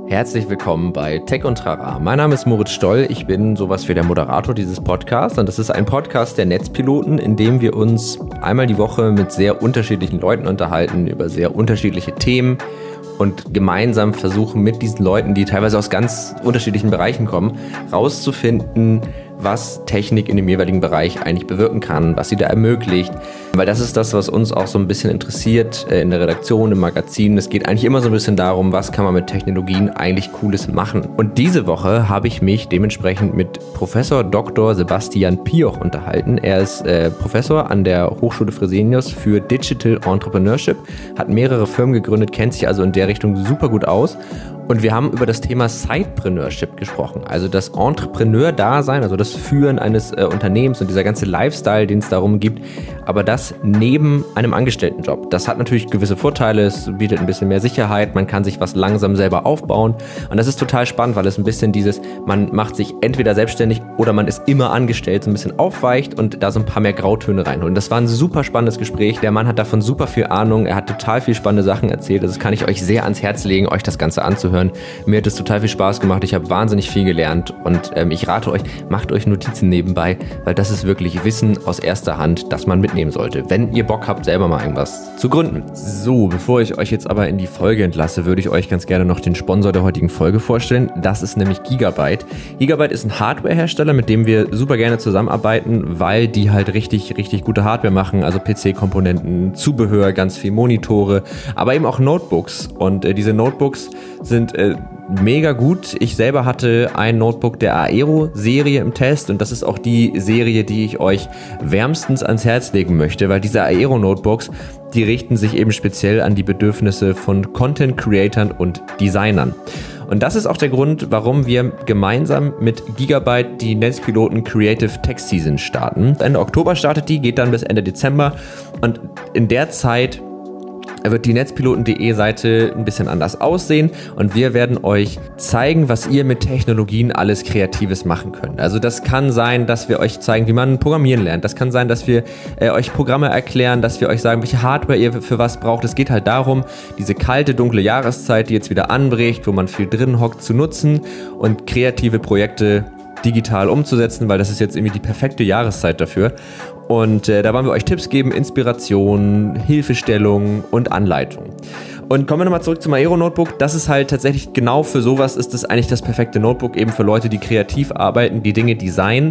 Herzlich willkommen bei Tech und Trara. Mein Name ist Moritz Stoll, ich bin sowas wie der Moderator dieses Podcasts und das ist ein Podcast der Netzpiloten, in dem wir uns einmal die Woche mit sehr unterschiedlichen Leuten unterhalten über sehr unterschiedliche Themen und gemeinsam versuchen mit diesen Leuten, die teilweise aus ganz unterschiedlichen Bereichen kommen, rauszufinden, was Technik in dem jeweiligen Bereich eigentlich bewirken kann, was sie da ermöglicht. Weil das ist das, was uns auch so ein bisschen interessiert in der Redaktion, im Magazin. Es geht eigentlich immer so ein bisschen darum, was kann man mit Technologien eigentlich Cooles machen. Und diese Woche habe ich mich dementsprechend mit Professor Dr. Sebastian Pioch unterhalten. Er ist Professor an der Hochschule Fresenius für Digital Entrepreneurship, hat mehrere Firmen gegründet, kennt sich also in der Richtung super gut aus. Und wir haben über das Thema Sidepreneurship gesprochen, also das Entrepreneur-Dasein, also das Führen eines Unternehmens und dieser ganze Lifestyle, den es darum gibt, aber das neben einem Angestelltenjob. Das hat natürlich gewisse Vorteile, es bietet ein bisschen mehr Sicherheit, man kann sich was langsam selber aufbauen und das ist total spannend, weil es ein bisschen dieses, man macht sich entweder selbstständig oder man ist immer angestellt, so ein bisschen aufweicht und da so ein paar mehr Grautöne reinholen. Das war ein super spannendes Gespräch, der Mann hat davon super viel Ahnung, er hat total viel spannende Sachen erzählt, also das kann ich euch sehr ans Herz legen, euch das Ganze anzuhören. Mir hat es total viel Spaß gemacht, ich habe wahnsinnig viel gelernt und ich rate euch, macht euch Notizen nebenbei, weil das ist wirklich Wissen aus erster Hand, das man mitnehmen sollte, wenn ihr Bock habt, selber mal irgendwas zu gründen. So, bevor ich euch jetzt aber in die Folge entlasse, würde ich euch ganz gerne noch den Sponsor der heutigen Folge vorstellen. Das ist nämlich Gigabyte. Gigabyte ist ein Hardwarehersteller, mit dem wir super gerne zusammenarbeiten, weil die halt richtig gute Hardware machen, also PC-Komponenten, Zubehör, ganz viel Monitore, aber eben auch Notebooks und diese Notebooks sind mega gut. Ich selber hatte ein Notebook der Aero-Serie im Test und das ist auch die Serie, die ich euch wärmstens ans Herz legen möchte, weil diese Aero-Notebooks, die richten sich eben speziell an die Bedürfnisse von Content-Creatern und Designern. Und das ist auch der Grund, warum wir gemeinsam mit Gigabyte die Netzpiloten Creative Tech Season starten. Ende Oktober startet die, geht dann bis Ende Dezember und in der Zeit wird die Netzpiloten.de Seite ein bisschen anders aussehen und wir werden euch zeigen, was ihr mit Technologien alles Kreatives machen könnt. Also das kann sein, dass wir euch zeigen, wie man programmieren lernt. Das kann sein, dass wir euch Programme erklären, dass wir euch sagen, welche Hardware ihr für was braucht. Es geht halt darum, diese kalte, dunkle Jahreszeit, die jetzt wieder anbricht, wo man viel drin hockt, zu nutzen und kreative Projekte digital umzusetzen, weil das ist jetzt irgendwie die perfekte Jahreszeit dafür. Und da wollen wir euch Tipps geben, Inspiration, Hilfestellung und Anleitung. Und kommen wir nochmal zurück zum Aero Notebook. Das ist halt tatsächlich genau für sowas ist das eigentlich das perfekte Notebook, eben für Leute, die kreativ arbeiten, die Dinge designen.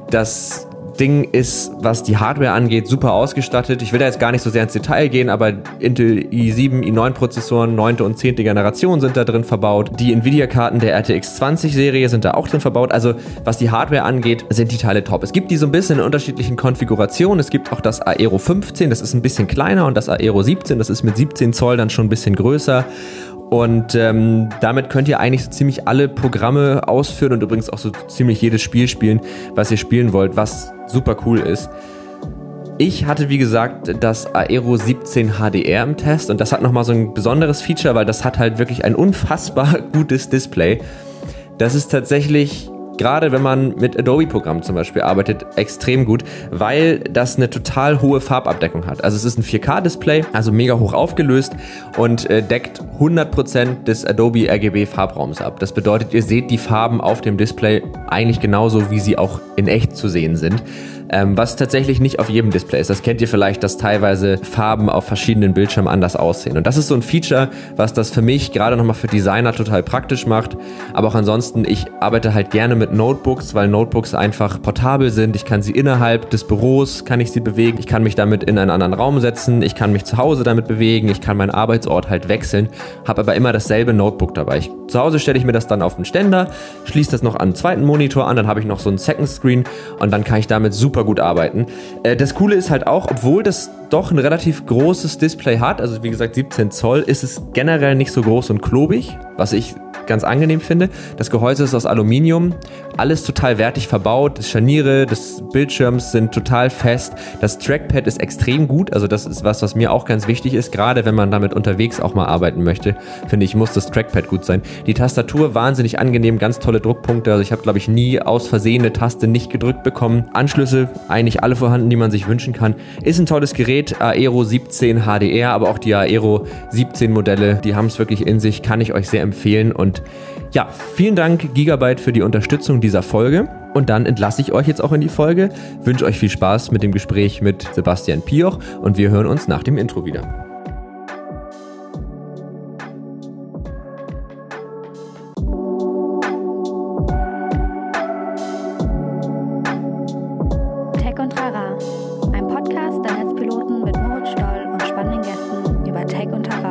Das Ding ist, was die Hardware angeht, super ausgestattet. Ich will da jetzt gar nicht so sehr ins Detail gehen, aber Intel i7, i9 Prozessoren, 9. und 10. Generation sind da drin verbaut. Die Nvidia-Karten der RTX 20 Serie sind da auch drin verbaut. Also was die Hardware angeht, sind die Teile top. Es gibt die so ein bisschen in unterschiedlichen Konfigurationen. Es gibt auch das Aero 15, das ist ein bisschen kleiner und das Aero 17, das ist mit 17 Zoll dann schon ein bisschen größer. Und damit könnt ihr eigentlich so ziemlich alle Programme ausführen und übrigens auch so ziemlich jedes Spiel spielen, was ihr spielen wollt, was super cool ist. Ich hatte, wie gesagt, das Aero 17 HDR im Test und das hat nochmal so ein besonderes Feature, weil das hat halt wirklich ein unfassbar gutes Display. Das ist tatsächlich, gerade wenn man mit Adobe-Programmen zum Beispiel arbeitet, extrem gut, weil das eine total hohe Farbabdeckung hat. Also es ist ein 4K-Display, also mega hoch aufgelöst und deckt 100% des Adobe RGB-Farbraums ab. Das bedeutet, ihr seht die Farben auf dem Display eigentlich genauso, wie sie auch in echt zu sehen sind. Was tatsächlich nicht auf jedem Display ist. Das kennt ihr vielleicht, dass teilweise Farben auf verschiedenen Bildschirmen anders aussehen. Und das ist so ein Feature, was das für mich gerade nochmal für Designer total praktisch macht. Aber auch ansonsten, ich arbeite halt gerne mit Notebooks, weil Notebooks einfach portabel sind. Ich kann sie innerhalb des Büros, kann ich sie bewegen. Ich kann mich damit in einen anderen Raum setzen. Ich kann mich zu Hause damit bewegen. Ich kann meinen Arbeitsort halt wechseln. Habe aber immer dasselbe Notebook dabei. Zu Hause stelle ich mir das dann auf den Ständer, schließe das noch an einen zweiten Monitor an, dann habe ich noch so einen Second Screen und dann kann ich damit super gut arbeiten. Das Coole ist halt auch, obwohl das doch ein relativ großes Display hat, also wie gesagt 17 Zoll, ist es generell nicht so groß und klobig, was ich ganz angenehm finde. Das Gehäuse ist aus Aluminium, alles total wertig verbaut, die Scharniere des Bildschirms sind total fest, das Trackpad ist extrem gut, also das ist was mir auch ganz wichtig ist, gerade wenn man damit unterwegs auch mal arbeiten möchte, finde ich, muss das Trackpad gut sein. Die Tastatur wahnsinnig angenehm, ganz tolle Druckpunkte, also ich habe glaube ich nie aus Versehen eine Taste nicht gedrückt bekommen. Anschlüsse, eigentlich alle vorhanden, die man sich wünschen kann. Ist ein tolles Gerät, Aero 17 HDR, aber auch die Aero 17 Modelle, die haben es wirklich in sich, kann ich euch sehr empfehlen und Gigabyte. Ja, vielen Dank Gigabyte für die Unterstützung dieser Folge. Und dann entlasse ich euch jetzt auch in die Folge, wünsche euch viel Spaß mit dem Gespräch mit Sebastian Pioch und wir hören uns nach dem Intro wieder. Tech und Trara, ein Podcast der Netzpiloten mit Moritz Stoll und spannenden Gästen über Tech und Trara.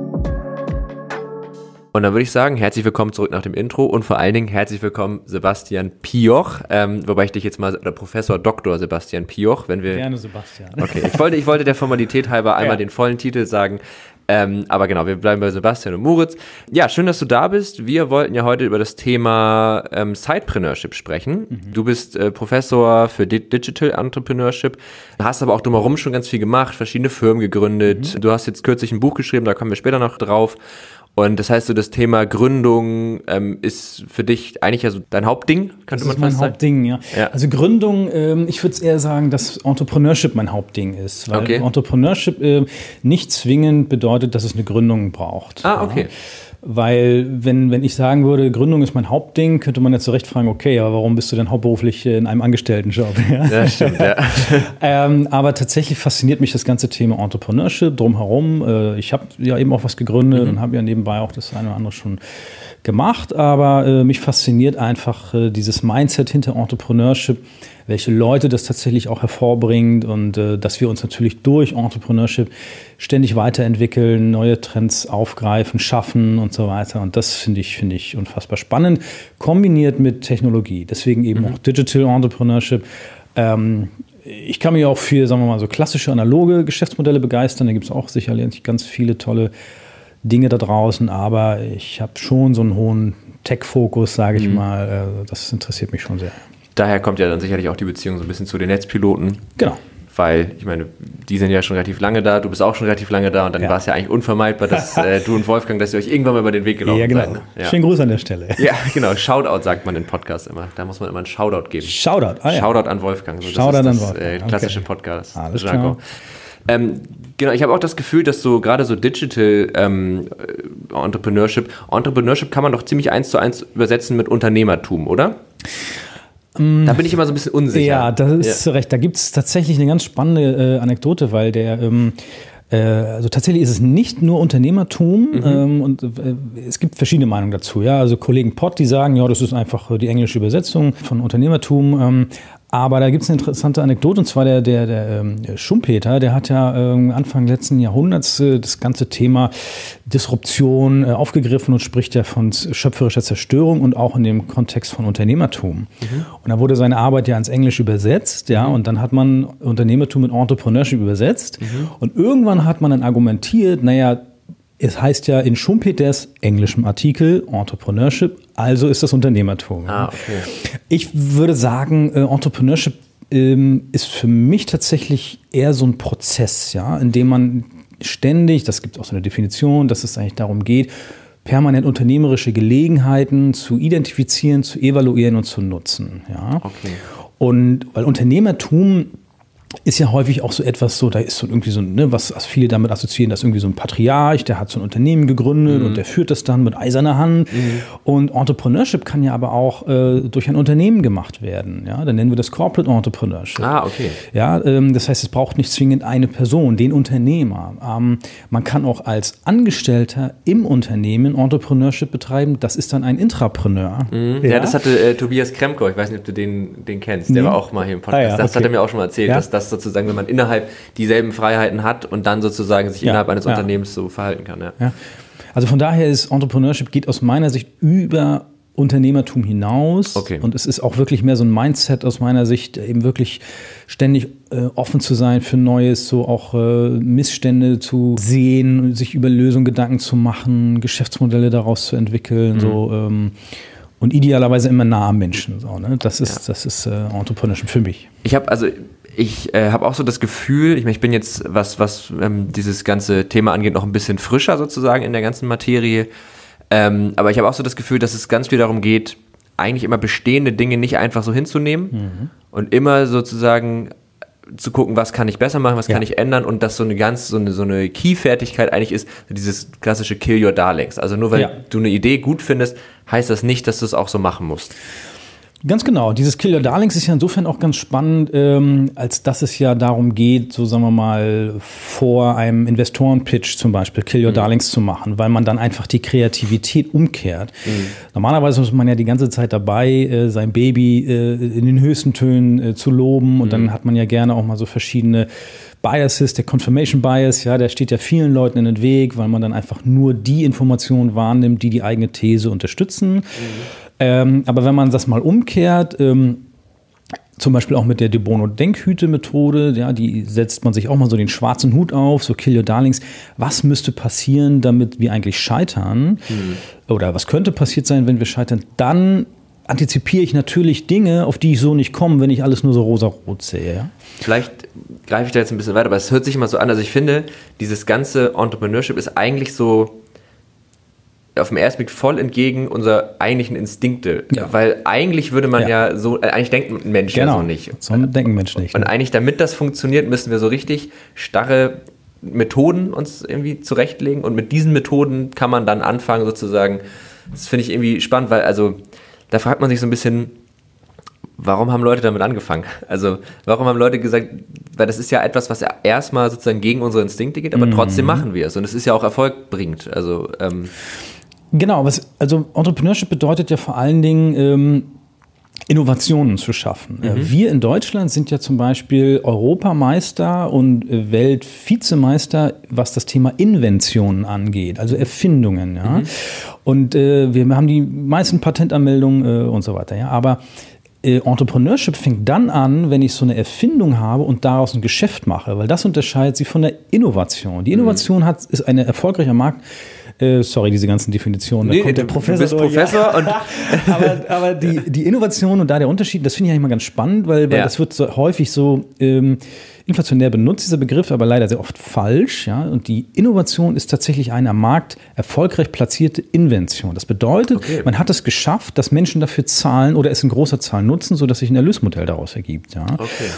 Und dann würde ich sagen, herzlich willkommen zurück nach dem Intro und vor allen Dingen herzlich willkommen Sebastian Pioch, wobei ich dich jetzt mal, oder Professor Dr. Sebastian Pioch, wenn wir... Gerne Sebastian. Okay, ich wollte der Formalität halber einmal den vollen Titel sagen, aber genau, wir bleiben bei Sebastian und Moritz. Ja, schön, dass du da bist. Wir wollten ja heute über das Thema Sidepreneurship sprechen. Du bist Professor für Digital Entrepreneurship, hast aber auch drumherum schon ganz viel gemacht, verschiedene Firmen gegründet. Du hast jetzt kürzlich ein Buch geschrieben, da kommen wir später noch drauf. Und das heißt, so das Thema Gründung ist für dich eigentlich ja so dein Hauptding, könnte man fast sagen? Das ist mein Hauptding, ja. Also Gründung, ich würde es eher sagen, dass Entrepreneurship mein Hauptding ist. Weil Entrepreneurship nicht zwingend bedeutet, dass es eine Gründung braucht. Ah, okay. Ja. Weil wenn ich sagen würde, Gründung ist mein Hauptding, könnte man jetzt zu Recht fragen, okay, aber warum bist du denn hauptberuflich in einem Angestelltenjob? Ja, stimmt, ja. Aber tatsächlich fasziniert mich das ganze Thema Entrepreneurship drumherum. Ich habe ja eben auch was gegründet und habe ja nebenbei auch das eine oder andere schon gemacht, aber mich fasziniert einfach dieses Mindset hinter Entrepreneurship, welche Leute das tatsächlich auch hervorbringt und dass wir uns natürlich durch Entrepreneurship ständig weiterentwickeln, neue Trends aufgreifen, schaffen und so weiter. Und das finde ich unfassbar spannend, kombiniert mit Technologie. Deswegen eben auch Digital Entrepreneurship. Ich kann mich auch für, sagen wir mal, so klassische analoge Geschäftsmodelle begeistern. Da gibt es auch sicherlich ganz viele tolle Dinge da draußen, aber ich habe schon so einen hohen Tech-Fokus, sage ich mal. Das interessiert mich schon sehr. Daher kommt ja dann sicherlich auch die Beziehung so ein bisschen zu den Netzpiloten. Genau. Weil, ich meine, die sind ja schon relativ lange da, du bist auch schon relativ lange da und dann war es ja eigentlich unvermeidbar, dass du und Wolfgang, dass ihr euch irgendwann mal über den Weg gelaufen seid. Ne? Ja. Schönen Gruß an der Stelle. Ja, genau. Shoutout sagt man im Podcast immer. Da muss man immer einen Shoutout geben. Shoutout, Shoutout an Wolfgang. So, Shoutout das an ist Wolfgang. klassische Podcast. Alles klar. Genau, ich habe auch das Gefühl, dass so gerade so Digital Entrepreneurship kann man doch ziemlich 1:1 übersetzen mit Unternehmertum, oder? Da bin ich immer so ein bisschen unsicher. Ja, das ist recht. Da gibt es tatsächlich eine ganz spannende Anekdote, weil also tatsächlich ist es nicht nur Unternehmertum und es gibt verschiedene Meinungen dazu. Ja, also Kollegen Pott, die sagen, ja, das ist einfach die englische Übersetzung von Unternehmertum. Aber da gibt es eine interessante Anekdote, und zwar der Schumpeter, der hat ja Anfang letzten Jahrhunderts das ganze Thema Disruption aufgegriffen und spricht ja von schöpferischer Zerstörung und auch in dem Kontext von Unternehmertum. Und da wurde seine Arbeit ja ins Englische übersetzt, ja, und dann hat man Unternehmertum mit Entrepreneurship übersetzt. Und irgendwann hat man dann argumentiert, naja, es heißt ja in Schumpeters englischem Artikel Entrepreneurship, also ist das Unternehmertum. Ah, okay. Ich würde sagen, Entrepreneurship ist für mich tatsächlich eher so ein Prozess, ja, in dem man ständig, das gibt auch so eine Definition, dass es eigentlich darum geht, permanent unternehmerische Gelegenheiten zu identifizieren, zu evaluieren und zu nutzen. Ja. Okay. Und weil Unternehmertum ist ja häufig auch so etwas so, da ist so irgendwie so, ne, was viele damit assoziieren, dass irgendwie so ein Patriarch, der hat so ein Unternehmen gegründet und der führt das dann mit eiserner Hand. Und Entrepreneurship kann ja aber auch durch ein Unternehmen gemacht werden. Ja, dann nennen wir das Corporate Entrepreneurship. Ah, okay. Ja, das heißt, es braucht nicht zwingend eine Person, den Unternehmer. Man kann auch als Angestellter im Unternehmen Entrepreneurship betreiben. Das ist dann ein Intrapreneur. Ja, das hatte Tobias Kremko, ich weiß nicht, ob du den kennst, der war auch mal hier im Podcast. Das hat er mir auch schon mal erzählt, dass das sozusagen, wenn man innerhalb dieselben Freiheiten hat und dann sozusagen sich innerhalb eines Unternehmens so verhalten kann. Ja. Also von daher ist Entrepreneurship geht aus meiner Sicht über Unternehmertum hinaus. Okay. Und es ist auch wirklich mehr so ein Mindset aus meiner Sicht, eben wirklich ständig offen zu sein für Neues, so auch Missstände zu sehen, sich über Lösungen Gedanken zu machen, Geschäftsmodelle daraus zu entwickeln, so und idealerweise immer nah am Menschen. So, ne? Das ist Entrepreneurship für mich. Ich habe auch so das Gefühl, ich bin jetzt, was dieses ganze Thema angeht, noch ein bisschen frischer sozusagen in der ganzen Materie. Aber ich habe auch so das Gefühl, dass es ganz viel darum geht, eigentlich immer bestehende Dinge nicht einfach so hinzunehmen und immer sozusagen zu gucken, was kann ich besser machen, was kann ich ändern und dass so eine Key-Fertigkeit eigentlich ist, dieses klassische Kill Your Darlings. Also nur weil du eine Idee gut findest, heißt das nicht, dass du es auch so machen musst. Ganz genau. Dieses Kill Your Darlings ist ja insofern auch ganz spannend, als dass es ja darum geht, so sagen wir mal, vor einem Investorenpitch zum Beispiel Kill Your Darlings zu machen, weil man dann einfach die Kreativität umkehrt. Normalerweise ist man ja die ganze Zeit dabei, sein Baby in den höchsten Tönen zu loben und dann hat man ja gerne auch mal so verschiedene Biases, der Confirmation Bias, ja, der steht ja vielen Leuten in den Weg, weil man dann einfach nur die Informationen wahrnimmt, die eigene These unterstützen. Aber wenn man das mal umkehrt, zum Beispiel auch mit der De Bono-Denkhüte-Methode, ja, die setzt man sich auch mal so den schwarzen Hut auf, so Kill Your Darlings. Was müsste passieren, damit wir eigentlich scheitern? Oder was könnte passiert sein, wenn wir scheitern? Dann antizipiere ich natürlich Dinge, auf die ich so nicht komme, wenn ich alles nur so rosa-rot sehe. Ja? Vielleicht greife ich da jetzt ein bisschen weiter, aber es hört sich immer so an. Also ich finde, dieses ganze Entrepreneurship ist eigentlich so auf den ersten Blick voll entgegen unserer eigentlichen Instinkte. Ja. Weil eigentlich würde man eigentlich denkt ein Mensch ja so nicht. So denken Menschen nicht. Und eigentlich, damit das funktioniert, müssen wir so richtig starre Methoden uns irgendwie zurechtlegen. Und mit diesen Methoden kann man dann anfangen sozusagen. Das finde ich irgendwie spannend, weil also da fragt man sich so ein bisschen, warum haben Leute damit angefangen? Also warum haben Leute gesagt, weil das ist ja etwas, was ja erstmal sozusagen gegen unsere Instinkte geht, aber trotzdem machen wir es. Und es ist ja auch erfolgbringend. Also genau, also Entrepreneurship bedeutet ja vor allen Dingen Innovationen zu schaffen. Wir in Deutschland sind ja zum Beispiel Europameister und Weltvizemeister, was das Thema Inventionen angeht, also Erfindungen. Ja? Und wir haben die meisten Patentanmeldungen und so weiter. Ja? Aber Entrepreneurship fängt dann an, wenn ich so eine Erfindung habe und daraus ein Geschäft mache, weil das unterscheidet sich von der Innovation. Die Innovation ist ein erfolgreicher Markt. Sorry, diese ganzen Definitionen. Da kommt der Professor. Du bist Professor. Und aber die Innovation und da der Unterschied, das finde ich eigentlich mal ganz spannend, weil das wird so häufig so inflationär benutzt, dieser Begriff, aber leider sehr oft falsch. Ja? Und die Innovation ist tatsächlich eine am Markt erfolgreich platzierte Invention. Das bedeutet, man hat es geschafft, dass Menschen dafür zahlen oder es in großer Zahl nutzen, sodass sich ein Erlösmodell daraus ergibt. Ja?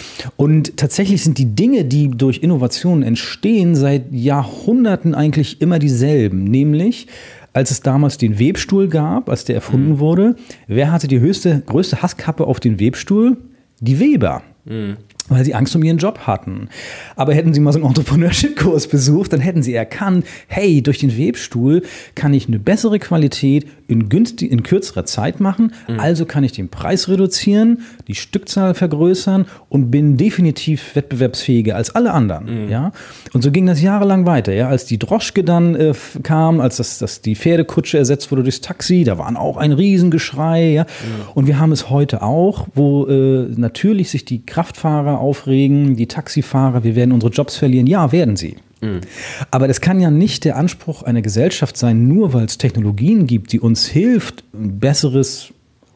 Und tatsächlich sind die Dinge, die durch Innovationen entstehen, seit Jahrhunderten eigentlich immer dieselben. Nämlich, als es damals den Webstuhl gab, als der erfunden wurde, wer hatte die größte Hasskappe auf den Webstuhl? Die Weber. Weil sie Angst um ihren Job hatten. Aber hätten sie mal so einen Entrepreneurship-Kurs besucht, dann hätten sie erkannt, hey, durch den Webstuhl kann ich eine bessere Qualität in kürzerer Zeit machen, also kann ich den Preis reduzieren, die Stückzahl vergrößern und bin definitiv wettbewerbsfähiger als alle anderen. Ja? Und so ging das jahrelang weiter. Ja? Als die Droschke dann kam, als die Pferdekutsche ersetzt wurde durchs Taxi, da war auch ein Riesengeschrei. Ja? Und wir haben es heute auch, wo natürlich sich die Kraftfahrer aufregen, die Taxifahrer, wir werden unsere Jobs verlieren. Ja, werden sie. Aber das kann ja nicht der Anspruch einer Gesellschaft sein, nur weil es Technologien gibt, die uns hilft, ein besseres,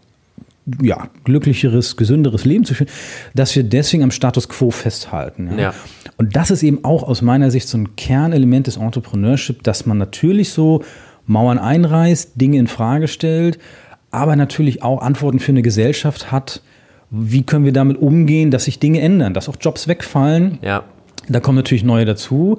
glücklicheres, gesünderes Leben zu führen, dass wir deswegen am Status quo festhalten. Ja? Und das ist eben auch aus meiner Sicht so ein Kernelement des Entrepreneurship, dass man natürlich so Mauern einreißt, Dinge in Frage stellt, aber natürlich auch Antworten für eine Gesellschaft hat. Wie können wir damit umgehen, dass sich Dinge ändern, dass auch Jobs wegfallen? Ja. Da kommen natürlich neue dazu.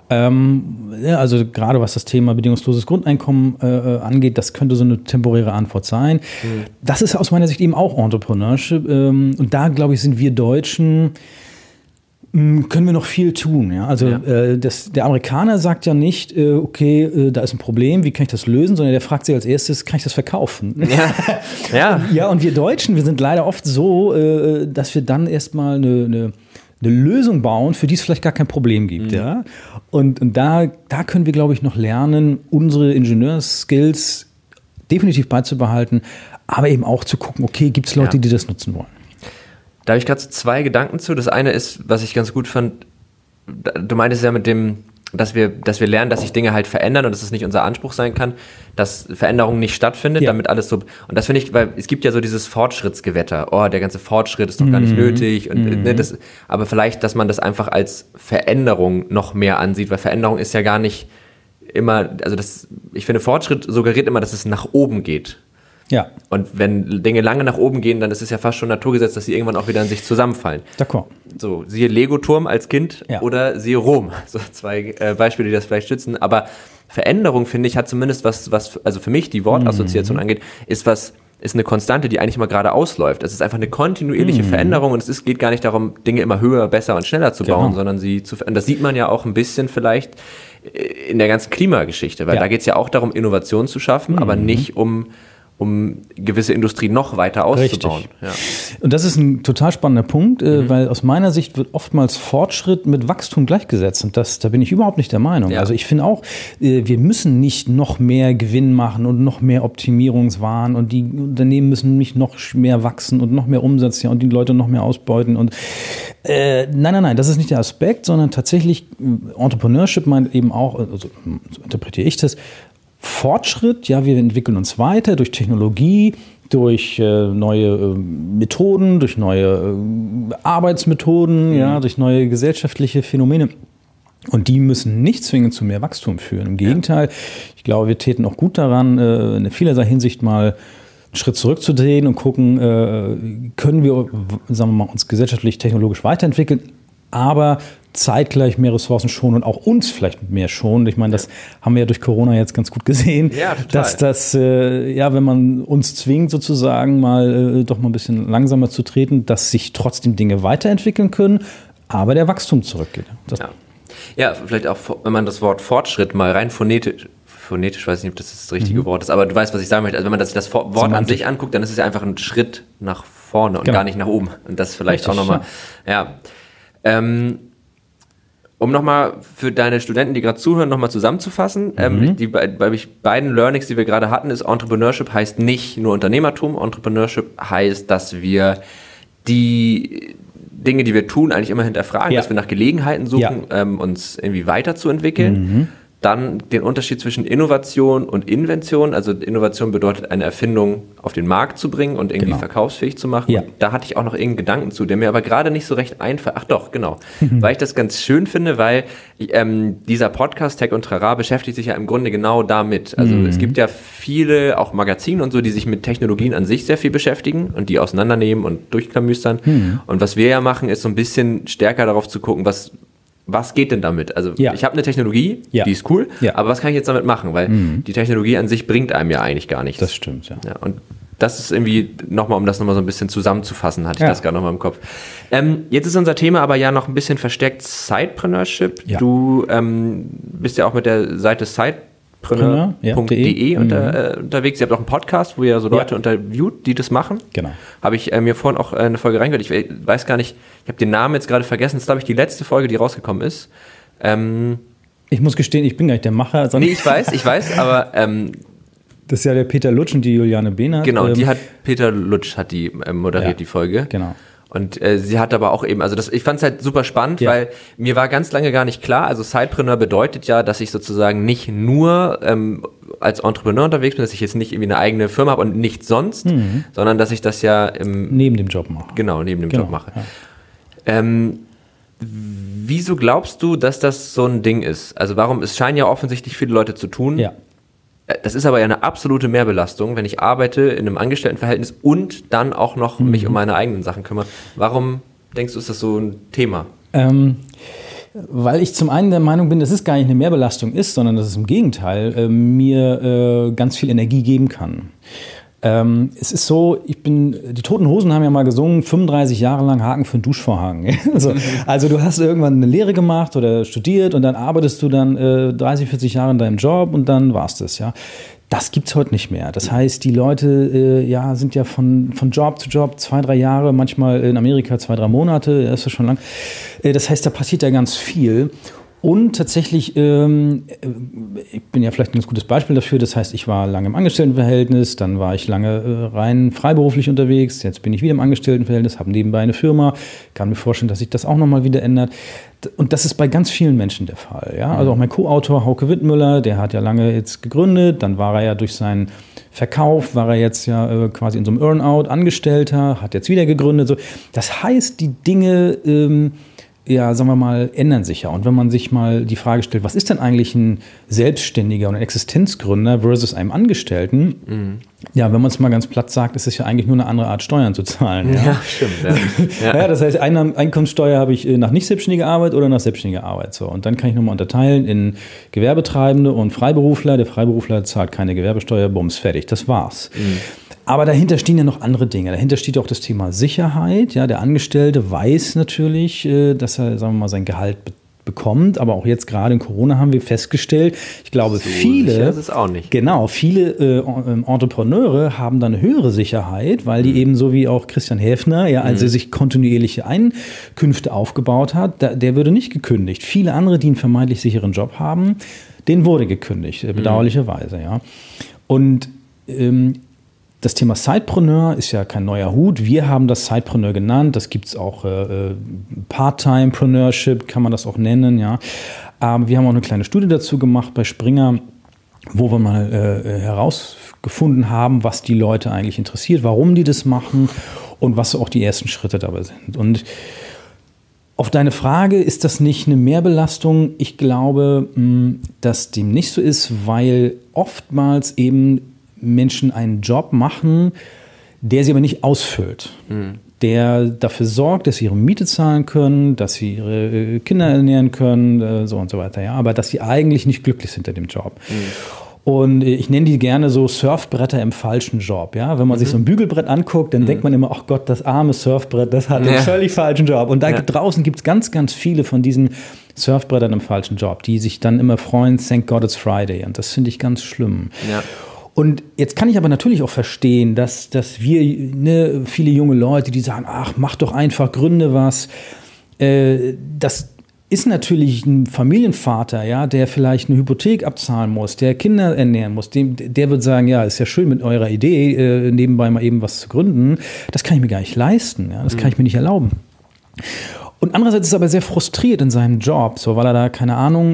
Also gerade was das Thema bedingungsloses Grundeinkommen angeht, das könnte so eine temporäre Antwort sein. Das ist aus meiner Sicht eben auch Entrepreneurship. Und da, glaube ich, sind wir Deutschen, können wir noch viel tun. Ja? Also der Amerikaner sagt ja nicht, da ist ein Problem, wie kann ich das lösen, sondern der fragt sich als erstes, kann ich das verkaufen? Ja, und wir Deutschen, wir sind leider oft so, dass wir dann erstmal eine Lösung bauen, für die es vielleicht gar kein Problem gibt. Ja? Und da können wir, glaube ich, noch lernen, unsere Ingenieurs-Skills definitiv beizubehalten, aber eben auch zu gucken, gibt es Leute, die das nutzen wollen. Da habe ich gerade so zwei Gedanken zu. Das eine ist, was ich ganz gut fand, du meintest ja mit dem, dass wir lernen, dass sich Dinge halt verändern und dass es nicht unser Anspruch sein kann, dass Veränderung nicht stattfindet, damit alles so. Und das finde ich, weil es gibt ja so dieses Fortschrittsgewetter. Der ganze Fortschritt ist doch gar nicht nötig. Und, aber vielleicht, dass man das einfach als Veränderung noch mehr ansieht, weil Veränderung ist ja gar nicht immer, ich finde, Fortschritt suggeriert immer, dass es nach oben geht. Ja. Und wenn Dinge lange nach oben gehen, dann ist es ja fast schon Naturgesetz, dass sie irgendwann auch wieder in sich zusammenfallen. D'accord. So, siehe Lego-Turm als Kind oder siehe Rom. So 2 Beispiele, die das vielleicht stützen. Aber Veränderung, finde ich, hat zumindest was, also für mich die Wortassoziation angeht, ist eine Konstante, die eigentlich immer gerade ausläuft. Es ist einfach eine kontinuierliche Veränderung und geht gar nicht darum, Dinge immer höher, besser und schneller zu bauen, sondern und das sieht man ja auch ein bisschen vielleicht in der ganzen Klimageschichte, weil da geht es ja auch darum, Innovation zu schaffen, aber nicht um gewisse Industrie noch weiter auszubauen. Ja. Und das ist ein total spannender Punkt, weil aus meiner Sicht wird oftmals Fortschritt mit Wachstum gleichgesetzt. Und da bin ich überhaupt nicht der Meinung. Ja. Also ich finde auch, wir müssen nicht noch mehr Gewinn machen und noch mehr Optimierungswahn und die Unternehmen müssen nicht noch mehr wachsen und noch mehr Umsatz und die Leute noch mehr ausbeuten. Und nein, das ist nicht der Aspekt, sondern tatsächlich Entrepreneurship meint eben auch, also so interpretiere ich das, Fortschritt, ja, wir entwickeln uns weiter durch Technologie, durch neue Methoden, durch neue Arbeitsmethoden, durch neue gesellschaftliche Phänomene. Und die müssen nicht zwingend zu mehr Wachstum führen. Im Gegenteil, ich glaube, wir täten auch gut daran, in vielerlei Hinsicht mal einen Schritt zurückzudrehen und gucken, können wir, sagen wir mal, uns gesellschaftlich, technologisch weiterentwickeln, aber zeitgleich mehr Ressourcen schonen und auch uns vielleicht mehr schonen. Ich meine, das haben wir ja durch Corona jetzt ganz gut gesehen, dass das, wenn man uns zwingt sozusagen mal doch mal ein bisschen langsamer zu treten, dass sich trotzdem Dinge weiterentwickeln können, aber der Wachstum zurückgeht. Ja, vielleicht auch, wenn man das Wort Fortschritt mal rein phonetisch, weiß ich nicht, ob das richtige Wort ist, aber du weißt, was ich sagen möchte. Also wenn man das Wort an sich anguckt, dann ist es ja einfach ein Schritt nach vorne und gar nicht nach oben. Und das vielleicht auch nochmal, um nochmal für deine Studenten, die gerade zuhören, nochmal zusammenzufassen, die beiden Learnings, die wir gerade hatten, ist, Entrepreneurship heißt nicht nur Unternehmertum. Entrepreneurship heißt, dass wir die Dinge, die wir tun, eigentlich immer hinterfragen, dass wir nach Gelegenheiten suchen, uns irgendwie weiterzuentwickeln. Dann den Unterschied zwischen Innovation und Invention. Also Innovation bedeutet, eine Erfindung auf den Markt zu bringen und irgendwie verkaufsfähig zu machen. Ja. Und da hatte ich auch noch irgendeinen Gedanken zu, der mir aber gerade nicht so recht einfällt. Ach doch, genau. Weil ich das ganz schön finde, weil dieser Podcast Tech und Trara beschäftigt sich ja im Grunde genau damit. Also es gibt ja viele, auch Magazine und so, die sich mit Technologien an sich sehr viel beschäftigen und die auseinandernehmen und durchklamüstern. Und was wir ja machen, ist so ein bisschen stärker darauf zu gucken, was geht denn damit? Also ich habe eine Technologie, die ist cool, aber was kann ich jetzt damit machen? Weil die Technologie an sich bringt einem ja eigentlich gar nichts. Das stimmt, ja. Und das ist irgendwie nochmal, um das nochmal so ein bisschen zusammenzufassen, hatte ich das gerade nochmal im Kopf. Jetzt ist unser Thema aber ja noch ein bisschen verstärkt Sidepreneurship. Ja. Du bist ja auch mit der Seite sidepreneur.de unterwegs. Ihr habt auch einen Podcast, wo ihr so Leute interviewt, die das machen. Genau. Habe ich mir vorhin auch eine Folge reingehört. Ich weiß gar nicht, ich habe den Namen jetzt gerade vergessen. Das ist, glaube ich, die letzte Folge, die rausgekommen ist. Ich muss gestehen, ich bin gar nicht der Macher. Nee, ich weiß, aber das ist ja der Peter Lutsch und die Juliane Behnert. Genau, Peter Lutsch hat die moderiert, die Folge. Genau. Und sie hat aber auch eben, ich fand es halt super spannend, weil mir war ganz lange gar nicht klar, also Sidepreneur bedeutet ja, dass ich sozusagen nicht nur als Entrepreneur unterwegs bin, dass ich jetzt nicht irgendwie eine eigene Firma habe und nichts sonst, sondern dass ich das ja neben dem Job mache. Genau, neben dem Job mache. Ja. Wieso glaubst du, dass das so ein Ding ist? Also es scheinen ja offensichtlich viele Leute zu tun. Ja. Das ist aber ja eine absolute Mehrbelastung, wenn ich arbeite in einem Angestelltenverhältnis und dann auch noch mich um meine eigenen Sachen kümmere. Warum denkst du, ist das so ein Thema? Weil ich zum einen der Meinung bin, dass es gar nicht eine Mehrbelastung ist, sondern dass es im Gegenteil mir ganz viel Energie geben kann. Es ist so, die Toten Hosen haben ja mal gesungen, 35 Jahre lang Haken für einen Duschvorhang. Also du hast irgendwann eine Lehre gemacht oder studiert und dann arbeitest du dann 30, 40 Jahre in deinem Job und dann war's das, ja. Das gibt's heute nicht mehr. Das heißt, die Leute sind ja von Job zu Job 2, 3 Jahre, manchmal in Amerika 2, 3 Monate, das ist schon lang. Das heißt, da passiert ja ganz viel. Und tatsächlich, ich bin ja vielleicht ein ganz gutes Beispiel dafür, das heißt, ich war lange im Angestelltenverhältnis, dann war ich lange rein freiberuflich unterwegs, jetzt bin ich wieder im Angestelltenverhältnis, habe nebenbei eine Firma, kann mir vorstellen, dass sich das auch nochmal wieder ändert. Und das ist bei ganz vielen Menschen der Fall. Ja? Also auch mein Co-Autor Hauke Wittmüller, der hat ja lange jetzt gegründet, dann war er ja durch seinen Verkauf, war er jetzt ja quasi in so einem Earnout Angestellter, hat jetzt wieder gegründet. So. Das heißt, die Dinge ja, sagen wir mal, ändern sich ja. Und wenn man sich mal die Frage stellt, was ist denn eigentlich ein Selbstständiger und ein Existenzgründer versus einem Angestellten? Ja, wenn man es mal ganz platt sagt, ist es ja eigentlich nur eine andere Art, Steuern zu zahlen. Ja, stimmt. Ja. Ja, das heißt, Einkommenssteuer habe ich nach nicht selbstständiger Arbeit oder nach selbstständiger Arbeit. So. Und dann kann ich nochmal unterteilen in Gewerbetreibende und Freiberufler. Der Freiberufler zahlt keine Gewerbesteuer, bums, fertig. Das war's. Aber dahinter stehen ja noch andere Dinge. Dahinter steht auch das Thema Sicherheit. Ja, der Angestellte weiß natürlich, dass er, sagen wir mal, sein Gehalt bekommt. Aber auch jetzt gerade in Corona haben wir festgestellt, ich glaube, so viele, sicher ist es auch nicht. Genau, viele Entrepreneure haben dann eine höhere Sicherheit, weil die eben so wie auch Christian Häfner, ja, als er sich kontinuierliche Einkünfte aufgebaut hat, der würde nicht gekündigt. Viele andere, die einen vermeintlich sicheren Job haben, denen wurde gekündigt, bedauerlicherweise, ja. Und das Thema Sidepreneur ist ja kein neuer Hut. Wir haben das Sidepreneur genannt. Das gibt es auch Part-Time-Preneurship, kann man das auch nennen. Ja. Wir haben auch eine kleine Studie dazu gemacht bei Springer, wo wir mal herausgefunden haben, was die Leute eigentlich interessiert, warum die das machen und was auch die ersten Schritte dabei sind. Und auf deine Frage, ist das nicht eine Mehrbelastung? Ich glaube, dass dem nicht so ist, weil oftmals eben Menschen einen Job machen, der sie aber nicht ausfüllt. Der dafür sorgt, dass sie ihre Miete zahlen können, dass sie ihre Kinder ernähren können, so und so weiter. Ja, aber dass sie eigentlich nicht glücklich sind in dem Job. Und ich nenne die gerne so Surfbretter im falschen Job. Ja? Wenn man sich so ein Bügelbrett anguckt, dann denkt man immer, ach Gott, das arme Surfbrett, das hat einen völlig falschen Job. Und da draußen gibt es ganz, ganz viele von diesen Surfbrettern im falschen Job, die sich dann immer freuen, thank God it's Friday. Und das finde ich ganz schlimm. Ja. Und jetzt kann ich aber natürlich auch verstehen, dass wir, viele junge Leute, die sagen, ach, mach doch einfach, gründe was. Das ist natürlich ein Familienvater, ja, der vielleicht eine Hypothek abzahlen muss, der Kinder ernähren muss. Der wird sagen, ja, ist ja schön mit eurer Idee, nebenbei mal eben was zu gründen. Das kann ich mir gar nicht leisten, ja, das kann ich mir nicht erlauben. Und andererseits ist er aber sehr frustriert in seinem Job, so, weil er da, keine